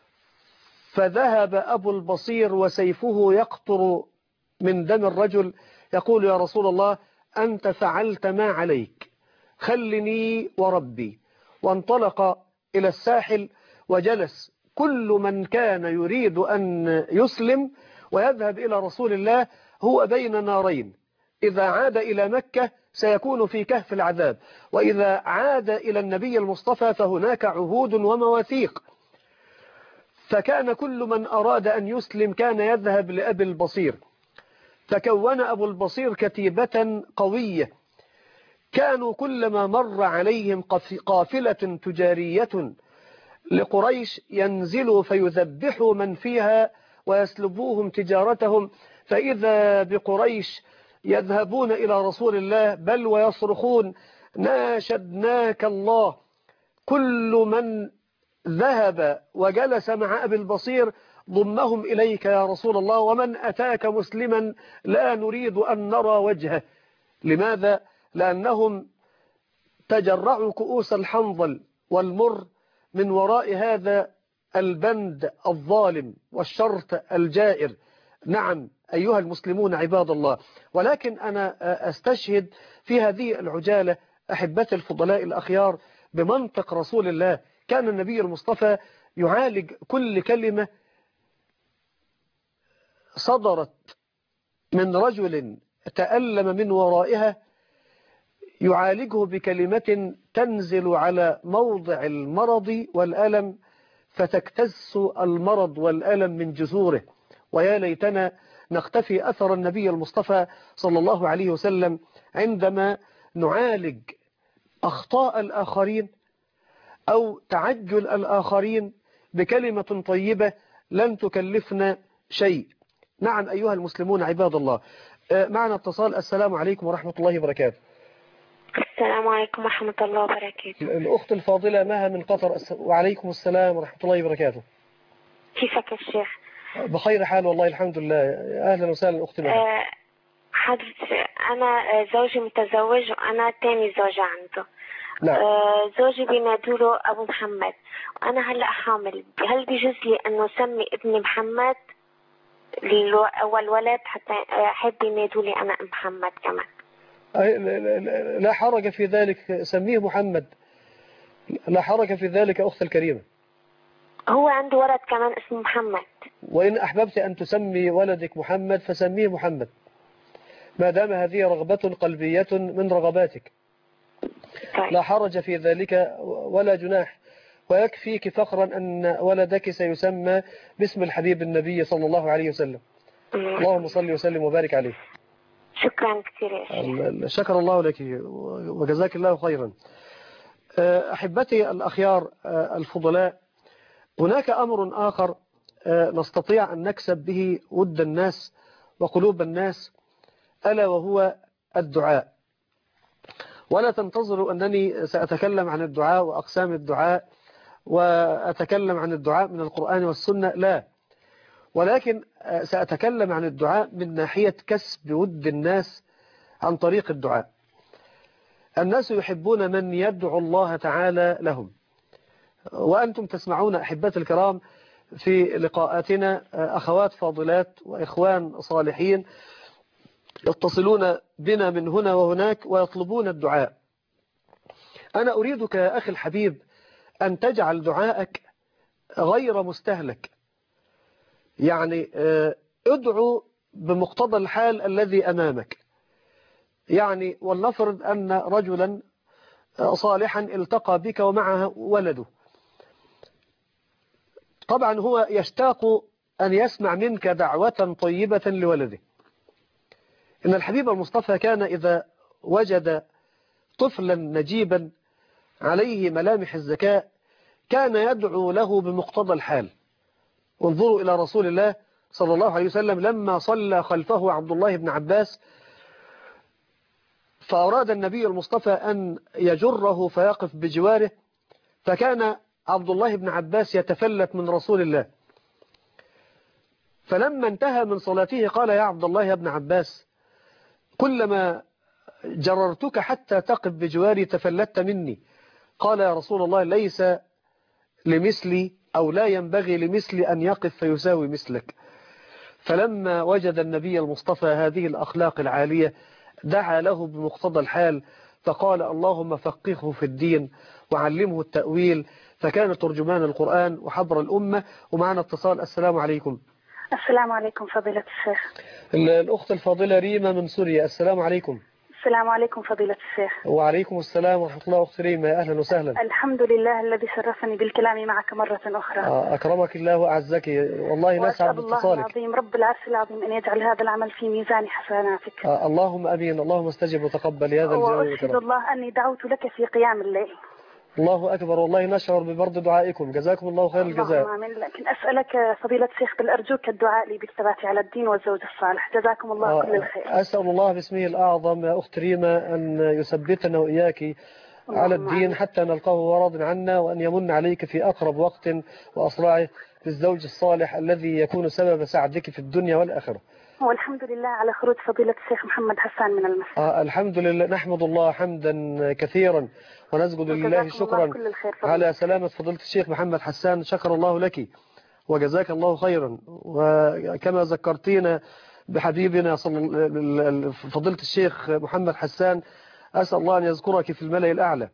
S1: فذهب أبو البصير وسيفه يقطر من دم الرجل يقول يا رسول الله أنت فعلت ما عليك، خلني وربي. وانطلق إلى الساحل وجلس كل من كان يريد أن يسلم ويذهب إلى رسول الله هو بين نارين. إذا عاد إلى مكة سيكون في كهف العذاب، وإذا عاد إلى النبي المصطفى فهناك عهود ومواثيق. فكان كل من أراد أن يسلم كان يذهب لأبي البصير. فكون أبو البصير كتيبة قوية، كانوا كلما مر عليهم قافلة تجارية لقريش ينزلوا فيذبحوا من فيها ويسلبوهم تجارتهم. فإذا بقريش يذهبون إلى رسول الله بل ويصرخون ناشدناك الله. كل من ذهب وجلس مع أبي البصير ضمهم إليك يا رسول الله، ومن أتاك مسلما لا نريد أن نرى وجهه. لماذا؟ لأنهم تجرعوا كؤوس الحنظل والمر من وراء هذا البند الظالم والشرط الجائر. نعم أيها المسلمون عباد الله، ولكن أنا أستشهد في هذه العجالة أحبتي الفضلاء الأخيار بمنطق رسول الله. كان النبي المصطفى يعالج كل كلمة صدرت من رجل تألم من ورائها، يعالجه بكلمة تنزل على موضع المرض والألم فتكتس المرض والألم من جذوره. ويا ليتنا نختفي أثر النبي المصطفى صلى الله عليه وسلم عندما نعالج أخطاء الآخرين أو تعجل الآخرين بكلمة طيبة لن تكلفنا شيء. نعم أيها المسلمون عباد الله، معنا اتصال. السلام عليكم ورحمة الله وبركاته.
S6: السلام عليكم ورحمة الله وبركاته.
S1: الأخت الفاضلة مها من قطر. وعليكم السلام ورحمة الله وبركاته.
S6: كيفك يا شيخ؟
S1: بخير حال والله الحمد لله. أهلا وسهلا أختي مها.
S6: حضرتك أنا زوجي متزوج وأنا تاني زوجة عنده.
S1: نعم.
S6: زوجي بينادوله أبو محمد وأنا هلأ حامل، هل بيجوز لي أنه سمي ابني محمد؟ والولد حتى أحب ينادوا لي أنا محمد كمان.
S1: لا حرج في ذلك، سميه محمد، لا حرج في ذلك أخت الكريمة.
S6: هو عنده ولد كمان اسمه محمد.
S1: وإن أحببت أن تسمي ولدك محمد فسميه محمد، ما دام هذه رغبة قلبية من رغباتك. لا حرج في ذلك ولا جناح، ويكفيك فخرا أن ولدك سيسمى باسم الحبيب النبي صلى الله عليه وسلم. اللهم صل وسلم وبارك عليه.
S6: شكرا كثير يا شيخ.
S1: شكر الله لك وجزاك الله خيرا. أحبتي الأخيار الفضلاء، هناك أمر آخر نستطيع أن نكسب به ود الناس وقلوب الناس، ألا وهو الدعاء. ولا تنتظروا أنني سأتكلم عن الدعاء وأقسام الدعاء وأتكلم عن الدعاء من القرآن والسنة، لا، ولكن سأتكلم عن الدعاء من ناحية كسب ود الناس عن طريق الدعاء. الناس يحبون من يدعو الله تعالى لهم، وأنتم تسمعون أحبات الكرام في لقاءاتنا أخوات فاضلات وإخوان صالحين يتصلون بنا من هنا وهناك ويطلبون الدعاء. أنا أريدك يا أخي الحبيب أن تجعل دعائك غير مستهلك، يعني ادعو بمقتضى الحال الذي أمامك. يعني ولنفرض أن رجلا صالحا التقى بك ومعه ولده، طبعا هو يشتاق أن يسمع منك دعوة طيبة لولده. إن الحبيب المصطفى كان إذا وجد طفلا نجيبا عليه ملامح الذكاء كان يدعو له بمقتضى الحال. انظروا إلى رسول الله صلى الله عليه وسلم لما صلى خلفه عبد الله بن عباس، فأراد النبي المصطفى أن يجره فيقف بجواره، فكان عبد الله بن عباس يتفلت من رسول الله، فلما انتهى من صلاته قال يا عبد الله يا ابن عباس، كلما جررتك حتى تقف بجواري تفلت مني. قال يا رسول الله ليس لمثلي أو لا ينبغي لمثلي أن يقف فيساوي مثلك. فلما وجد النبي المصطفى هذه الأخلاق العالية دعا له بمقتضى الحال، فقال اللهم فقهه في الدين وعلمه التأويل، فكان ترجمان القرآن وحبر الأمة. ومعنا اتصال. السلام عليكم.
S7: السلام عليكم فضيلة الشيخ.
S1: الأخت الفاضلة ريما من سوريا. السلام عليكم.
S7: السلام عليكم فضيلة الشيخ.
S1: وعليكم السلام ورحمة الله. أخت ريما أهلا وسهلا.
S7: الحمد لله الذي شرفني بالكلام معك مرة أخرى.
S1: أكرمك الله وأعزك، والله نسعد باتصالك.
S7: الله العظيم رب العرش العظيم أن يجعل هذا العمل في ميزان حسناتك.
S1: اللهم أمين. اللهم استجب وتقبل يا ذا الجلال والإكرام.
S7: وأشهد الله أني دعوت لك في قيام الليل.
S1: الله أكبر، والله نشعر ببرد دعائكم، جزاكم الله خير الجزاء.
S7: آمين. لكن أسألك فضيلة الشيخ بل أرجوك الدعاء لي بالثبات على الدين والزوج الصالح، جزاكم الله كل الخير.
S1: أسأل الله باسمه الأعظم يا أخت ريما أن يثبتنا وإياك على الدين حتى نلقاه وراض عنا، وأن يمن عليك في أقرب وقت وأسرعه بالزوج الصالح الذي يكون سبب سعدك في الدنيا والآخرة.
S7: والحمد لله على خروج فضيلة الشيخ محمد حسان من المسجد.
S1: الحمد لله، نحمد الله حمدا كثيرا ونسجد لله شكرا على سلامة فضيلة الشيخ محمد حسان. شكر الله لك وجزاك الله خيرا. وكما ذكرتينا بحبيبنا فضيلة الشيخ محمد حسان، أسأل الله أن يذكرك في الملأ الأعلى.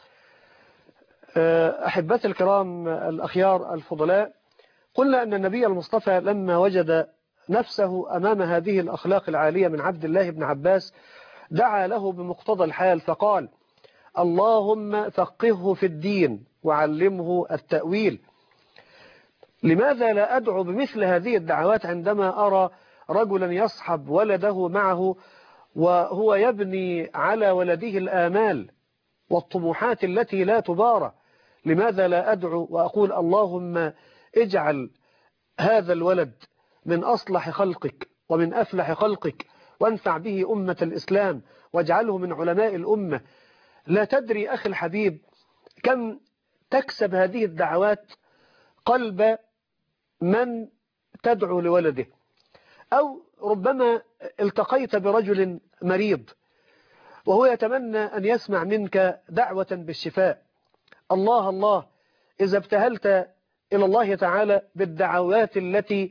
S1: أحبتي الكرام الأخيار الفضلاء، قلنا أن النبي المصطفى لما وجد نفسه أمام هذه الأخلاق العالية من عبد الله بن عباس دعا له بمقتضى الحال، فقال اللهم فقهه في الدين وعلمه التأويل. لماذا لا أدعو بمثل هذه الدعوات عندما أرى رجلا يصحب ولده معه وهو يبني على ولده الآمال والطموحات التي لا تبارى؟ لماذا لا أدعو وأقول اللهم اجعل هذا الولد من أصلح خلقك ومن أفلح خلقك، وانفع به أمة الإسلام واجعله من علماء الأمة. لا تدري أخي الحبيب كم تكسب هذه الدعوات قلب من تدعو لولده. أو ربما التقيت برجل مريض وهو يتمنى أن يسمع منك دعوة بالشفاء. الله إذا ابتهلت إلى الله تعالى بالدعوات التي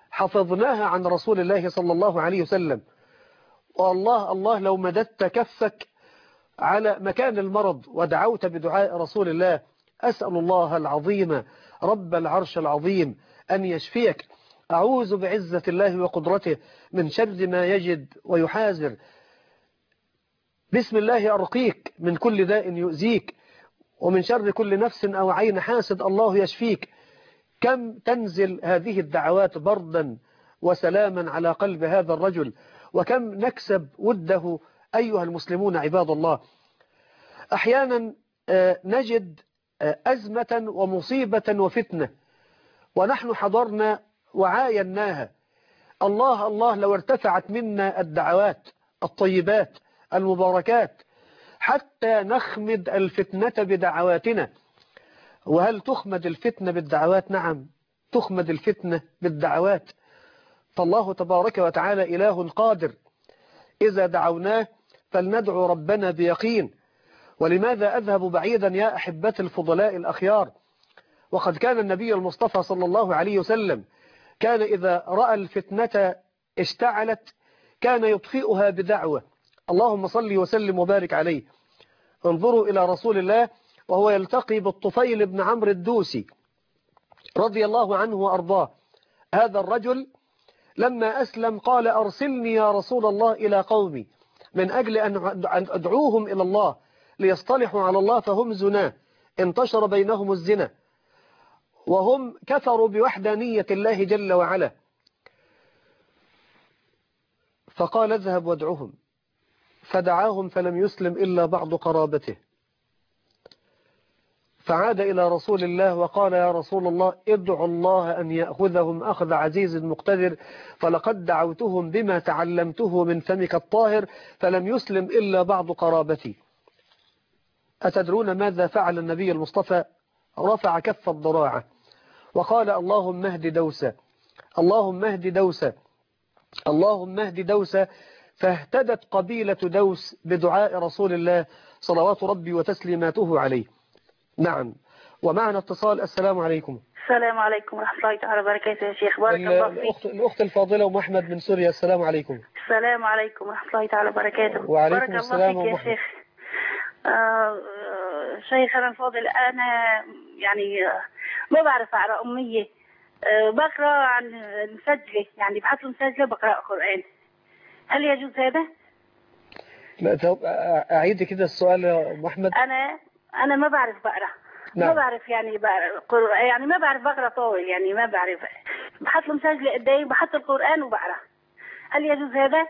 S1: حفظناها عن رسول الله صلى الله عليه وسلم. والله الله لو مددت كفك على مكان المرض ودعوت بدعاء رسول الله: أسأل الله العظيم رب العرش العظيم أن يشفيك، أعوذ بعزة الله وقدرته من شر ما يجد ويحاذر، بسم الله أرقيك من كل داء يؤذيك، ومن شر كل نفس أو عين حاسد الله يشفيك. كم تنزل هذه الدعوات بردا وسلاما على قلب هذا الرجل، وكم نكسب وده أيها المسلمون عباد الله. أحيانا نجد أزمة ومصيبة وفتنة ونحن حضرنا وعايناها. الله الله لو ارتفعت منا الدعوات الطيبات المباركات حتى نخمد الفتنة بدعواتنا. وهل تخمد الفتنة بالدعوات؟ نعم، تخمد الفتنة بالدعوات. فالله تبارك وتعالى إله قادر، إذا دعوناه فلندعو ربنا بيقين. ولماذا أذهب بعيدا يا أحبتي الفضلاء الأخيار؟ وقد كان النبي المصطفى صلى الله عليه وسلم كان إذا رأى الفتنة اشتعلت كان يطفئها بدعوة: اللهم صل وسلم وبارك عليه. انظروا إلى رسول الله وهو يلتقي بالطفيل بن عمرو الدوسي رضي الله عنه وأرضاه. هذا الرجل لما أسلم قال: أرسلني يا رسول الله إلى قومي من أجل أن أدعوهم إلى الله ليصطلحوا على الله، فهم زنا، انتشر بينهم الزنا، وهم كفروا بوحدانية الله جل وعلا. فقال: اذهب وادعهم. فدعاهم فلم يسلم إلا بعض قرابته. فعاد إلى رسول الله وقال: يا رسول الله، ادعوا الله أن يأخذهم أخذ عزيز مقتدر، فلقد دعوتهم بما تعلمته من فمك الطاهر فلم يسلم إلا بعض قرابتي. أتدرون ماذا فعل النبي المصطفى؟ رفع كف الضراعة وقال: اللهم اهد دوسة، اللهم اهد دوسة، اللهم اهد دوسة. فاهتدت قبيلة دوس بدعاء رسول الله صلوات ربي وتسليماته عليه. نعم. ومعنا اتصال. السلام عليكم.
S7: السلام عليكم ورحمة الله تعالى وبركاته يا شيخ، بارك الله فيك.
S1: الأخت الفاضلة أم أحمد من سوريا. السلام عليكم.
S7: السلام عليكم ورحمة الله تعالى وبركاته.
S1: وعليكم
S7: بارك
S1: السلام
S7: الله فيك يا شيخ. شيخنا الفاضل، أنا يعني ما بعرف أقرأ أمية، بقرأ عن مسجلة، يعني بحط مسجلة بقرأ قرآن، هل يجوز هذا؟
S1: لا، أعيد كده السؤال يا أم أحمد.
S7: أنا ما بعرف بقرأ.
S1: نعم.
S7: ما بعرف يعني بقرأ، يعني ما بعرف بقرأ طويل، يعني ما بعرف، بحط له مسجلة قدامي بحط القرآن وبقرأ، هل يجوز هذا؟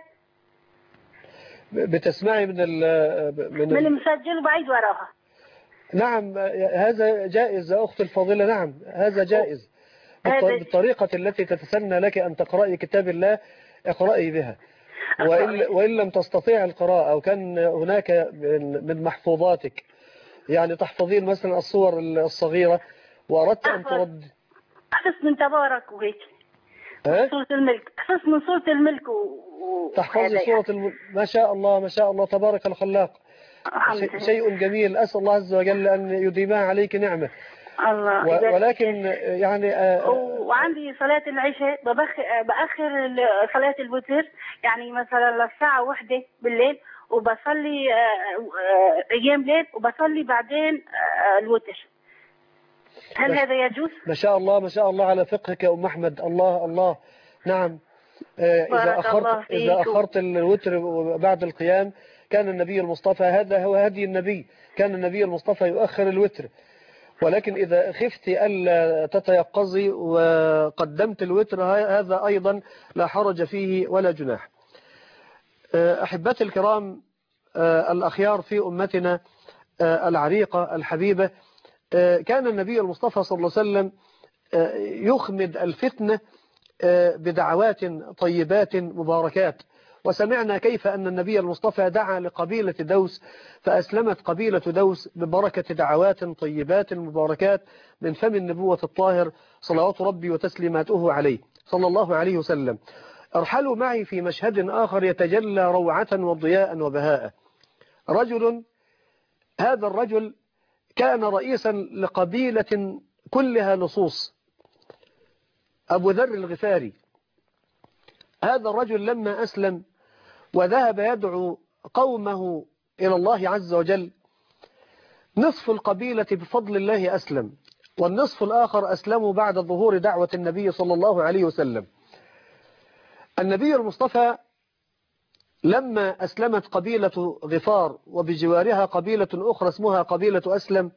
S1: بتسمعي من
S7: المسجل وبعيد وراها.
S1: نعم، هذا جائز يا أختي الفاضلة. نعم، هذا جائز بالطريقة التي تتسنى لك أن تقرأي كتاب الله، اقرأي بها. وإن لم تستطيع القراءة أو كان هناك من محفوظاتك، يعني تحفظين مثلا الصور الصغيرة وأردت أن ترد.
S7: أحفظ من تبارك وهيك، سورة الملك، أحفظ من سورة الملك
S1: تحفظي سورة الملك. ما شاء الله ما شاء الله، تبارك الخلاق. شيء جميل، أسأل الله عز وجل أن يديمها عليك نعمة.
S7: الله.
S1: ولكن يعني
S7: وعندي صلاة العشاء بأخر صلاة الوتر، يعني مثلا للساعة 1 بالليل، وبصلي أيام ليل، وبصلي بعدين الوتر، هل هذا يجوز؟
S1: ما شاء الله ما شاء الله على فقهك يا أم أحمد. الله الله. نعم. إذا أخرت الوتر بعد القيام، كان النبي المصطفى، هذا هو هدي النبي، كان النبي المصطفى يؤخر الوتر. ولكن إذا خفت ألا تتيقظي وقدمت الوتر، هذا أيضا لا حرج فيه ولا جناح. أحبتي الكرام الأخيار في أمتنا العريقة الحبيبة، كان النبي المصطفى صلى الله عليه وسلم يخمد الفتنة بدعوات طيبات مباركات. وسمعنا كيف أن النبي المصطفى دعا لقبيلة دوس فأسلمت قبيلة دوس ببركة دعوات طيبات مباركات من فم النبوة الطاهر صلوات ربي وتسليماته عليه صلى الله عليه وسلم. ارحلوا معي في مشهد آخر يتجلى روعة وضياء وبهاء. رجل، هذا الرجل كان رئيسا لقبيلة كلها لصوص، أبو ذر الغفاري هذا الرجل لما أسلم وذهب يدعو قومه إلى الله عز وجل، نصف القبيلة بفضل الله أسلم، والنصف الآخر أسلموا بعد ظهور دعوة النبي صلى الله عليه وسلم. النبي المصطفى لما أسلمت قبيلة غفار وبجوارها قبيلة أخرى اسمها قبيلة أسلم،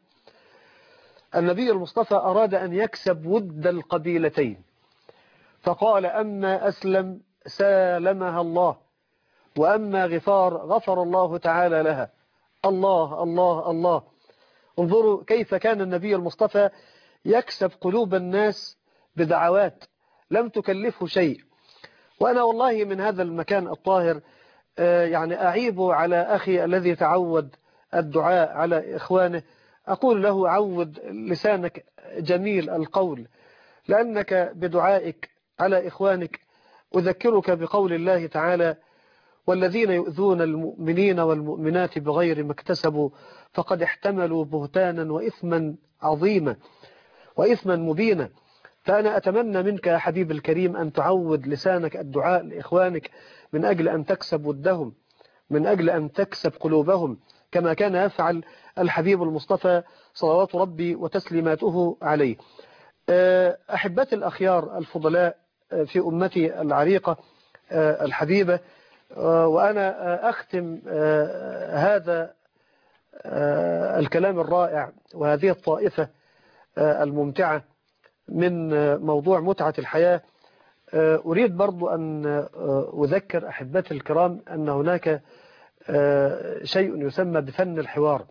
S1: النبي المصطفى أراد أن يكسب ود القبيلتين، فقال أما أسلم سالمها الله، وأما غفار غفر الله تعالى لها. الله الله الله. انظروا كيف كان النبي المصطفى يكسب قلوب الناس بدعوات لم تكلفه شيء. وأنا والله من هذا المكان الطاهر يعني أعيب على أخي الذي تعود الدعاء على إخوانه، أقول له عود لسانك جميل القول، لأنك بدعائك على إخوانك أذكرك بقول الله تعالى: والذين يؤذون المؤمنين والمؤمنات بغير ما اكتسبوا فقد احتملوا بهتانا وإثما عظيما وإثما مبينا. فأنا أتمنى منك يا حبيب الكريم أن تعود لسانك الدعاء لإخوانك من أجل أن تكسب ودهم، من أجل أن تكسب قلوبهم، كما كان يفعل الحبيب المصطفى صلوات ربي وتسليماته عليه. أحبتي الأخيار الفضلاء في أمتي العريقة الحبيبة، وأنا أختم هذا الكلام الرائع وهذه الطائفة الممتعة من موضوع متعة الحياة، أريد برضو أن أذكر أحبتي الكرام أن هناك شيء يسمى بفن الحوار.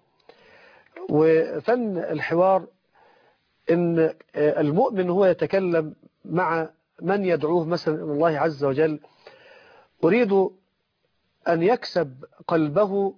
S1: وفن الحوار إن المؤمن هو يتكلم مع من يدعوه مثلا إلى الله عز وجل، أريد أن يكسب قلبه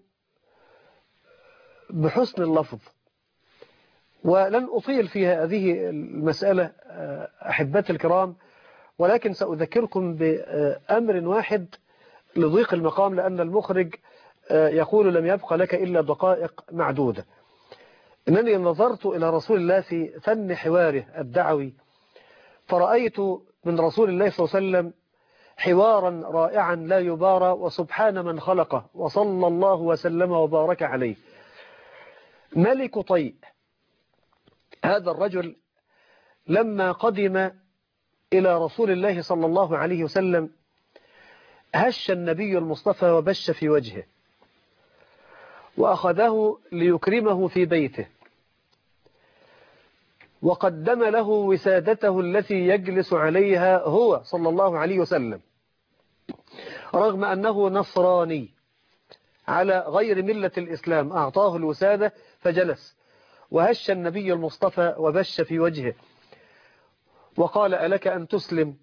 S1: بحسن اللفظ. ولن أطيل في هذه المسألة أحبتي الكرام، ولكن سأذكركم بأمر واحد لضيق المقام، لأن المخرج يقول لم يبقى لك إلا دقائق معدودة. إنني نظرت إلى رسول الله في فن حواره الدعوي، فرأيت من رسول الله صلى الله عليه وسلم حوارا رائعا لا يبارى، وسبحان من خلقه وصلى الله وسلم وبارك عليه. ملك طيء هذا الرجل لما قدم إلى رسول الله صلى الله عليه وسلم هش النبي المصطفى وبش في وجهه، وأخذه ليكرمه في بيته، وقدم له وسادته التي يجلس عليها هو صلى الله عليه وسلم، رغم أنه نصراني على غير ملة الإسلام، أعطاه الوسادة فجلس، وهش النبي المصطفى وبش في وجهه وقال: ألك أن تسلم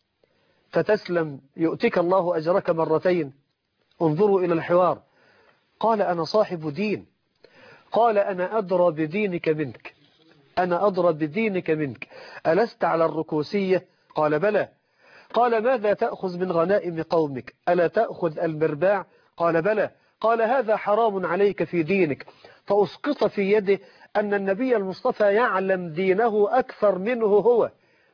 S1: فتسلم يؤتك الله أجرك مرتين. انظروا إلى الحوار. قال: أنا صاحب دين. قال: أنا أدرى بدينك منك، أنا أدرى بدينك منك. ألست على الركوسية؟ قال: بلى. قال: ماذا تأخذ من غنائم قومك؟ ألا تأخذ المرباع؟ قال: بلى. قال: هذا حرام عليك في دينك. فأسقط في يده أن النبي المصطفى يعلم دينه أكثر منه هو.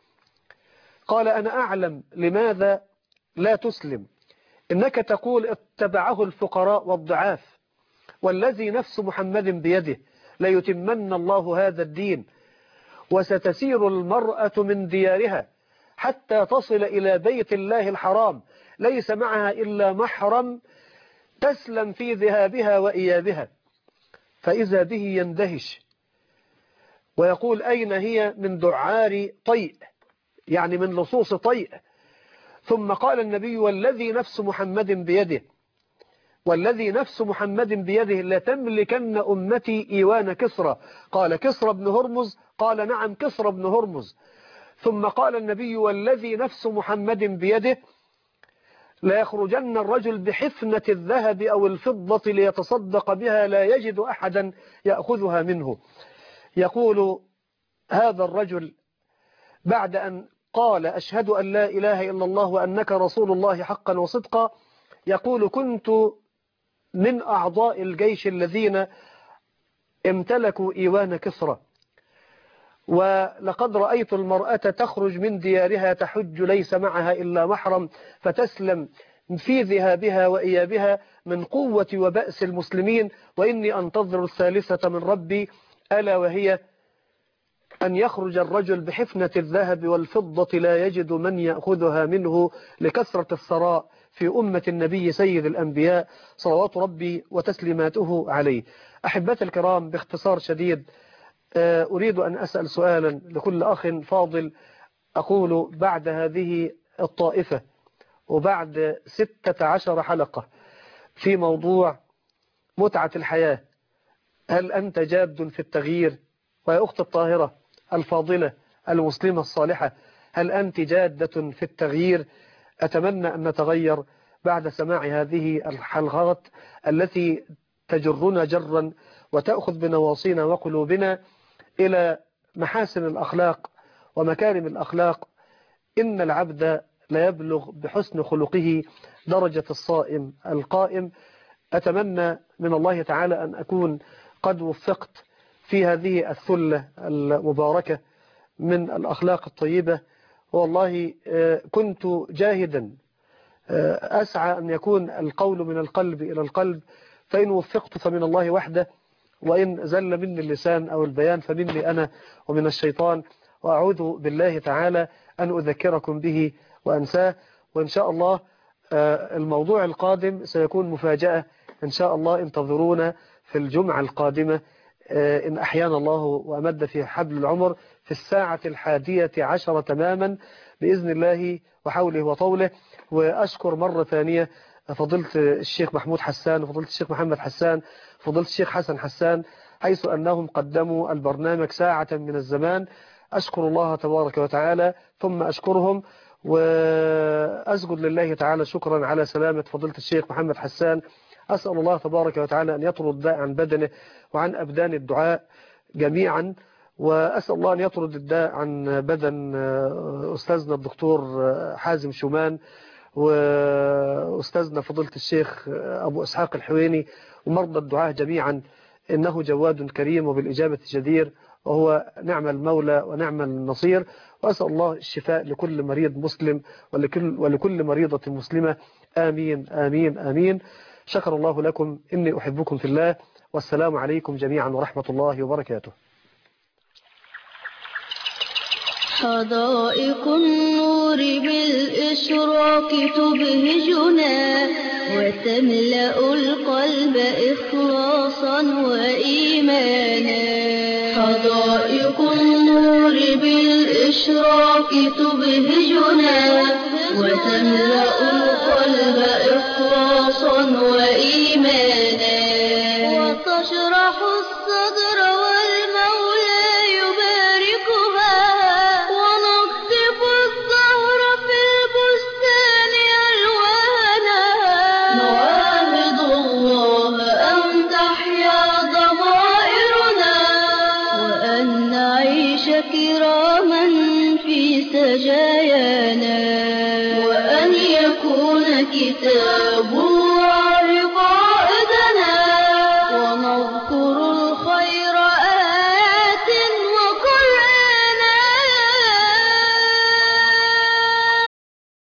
S1: قال: أنا أعلم. لماذا لا تسلم؟ إنك تقول اتبعه الفقراء والضعاف، والذي نفس محمد بيده ليتمن الله هذا الدين، وستسير المرأة من ديارها حتى تصل إلى بيت الله الحرام ليس معها إلا محرم، تسلم في ذهابها وإيابها. فإذا به يندهش ويقول: أين هي من دعار طيء، يعني من لصوص طيء. ثم قال النبي: والذي نفس محمد بيده، والذي نفس محمد بيده لتملكن أمتي إيوان كسرى. قال: كسرى بن هرمز؟ قال: نعم كسرى بن هرمز. ثم قال النبي: والذي نفس محمد بيده لا يخرجن الرجل بحفنة الذهب أو الفضة ليتصدق بها لا يجد أحدا يأخذها منه. يقول هذا الرجل بعد أن قال: أشهد أن لا إله إلا الله وأنك رسول الله حقا وصدقا، يقول: كنت من أعضاء الجيش الذين امتلكوا إيوان كسرى، ولقد رأيت المرأة تخرج من ديارها تحج ليس معها إلا محرم فتسلم في ذهابها وإيابها من قوة وبأس المسلمين، وإني أنتظر الثالثة من ربي ألا وهي أن يخرج الرجل بحفنة الذهب والفضة لا يجد من يأخذها منه لكثرة الثراء في أمة النبي سيد الأنبياء صلوات ربي وتسليماته عليه. أحبتي الكرام، باختصار شديد أريد أن أسأل سؤالا لكل أخ فاضل. أقول بعد هذه الطائفة وبعد 16 حلقة في موضوع متعة الحياة، هل أنت جاد في التغيير؟ ويا أخت الطاهرة الفاضلة المسلمة الصالحة، هل أنت جادة في التغيير؟ أتمنى أن نتغير بعد سماع هذه الحلقات التي تجرنا جرا وتأخذ بنواصينا وقلوبنا إلى محاسن الأخلاق ومكارم الأخلاق. إن العبد لا يبلغ بحسن خلقه درجة الصائم القائم. أتمنى من الله تعالى أن أكون قد وفقت في هذه الثلة المباركة من الأخلاق الطيبة. والله كنت جاهدا أسعى أن يكون القول من القلب إلى القلب، فإن وفقت فمن الله وحده، وإن زل مني اللسان أو البيان فمني أنا ومن الشيطان، وأعوذ بالله تعالى أن أذكركم به وأنساه. وإن شاء الله الموضوع القادم سيكون مفاجأة إن شاء الله. انتظرونا في الجمعة القادمة إن أحيانا الله وأمد في حبل العمر في 11:10 تماما بإذن الله وحوله وطوله. وأشكر مرة ثانية فضيلة الشيخ محمود حسان وفضيلة الشيخ محمد حسان وفضيلة الشيخ حسن حسان، حيث أنهم قدموا البرنامج ساعة من الزمان. أشكر الله تبارك وتعالى ثم أشكرهم، وأسجد لله تعالى شكرا على سلامة فضيلة الشيخ محمد حسان. أسأل الله تبارك وتعالى أن يطرد الداء عن بدنه وعن أبدان الدعاء جميعا، وأسأل الله أن يطرد الداء عن بدن أستاذنا الدكتور حازم شومان وأستاذنا فضيلة الشيخ أبو إسحاق الحويني ومرضى الدعاء جميعا، إنه جواد كريم وبالإجابة جدير، وهو نعم المولى ونعم النصير. وأسأل الله الشفاء لكل مريض مسلم ولكل مريضة مسلمة. آمين آمين آمين. شكر الله لكم، إني أحبكم في الله، والسلام عليكم جميعا ورحمة الله وبركاته.
S8: حدائق النور بالإشراق تبهجنا وتملأ القلب إخلاصا وإيمانا. حدائق النور بالإشراق تبهجنا وتملأ القلب إخلاصا وإيمانا، وتشرح الصدر والمولى يباركها، ونقطف الزهر في البستان ألوانا. نعاهد الله أن تحيا ضمائرنا وأن نعيش كراما في سجايانا، وأن يكون كتاب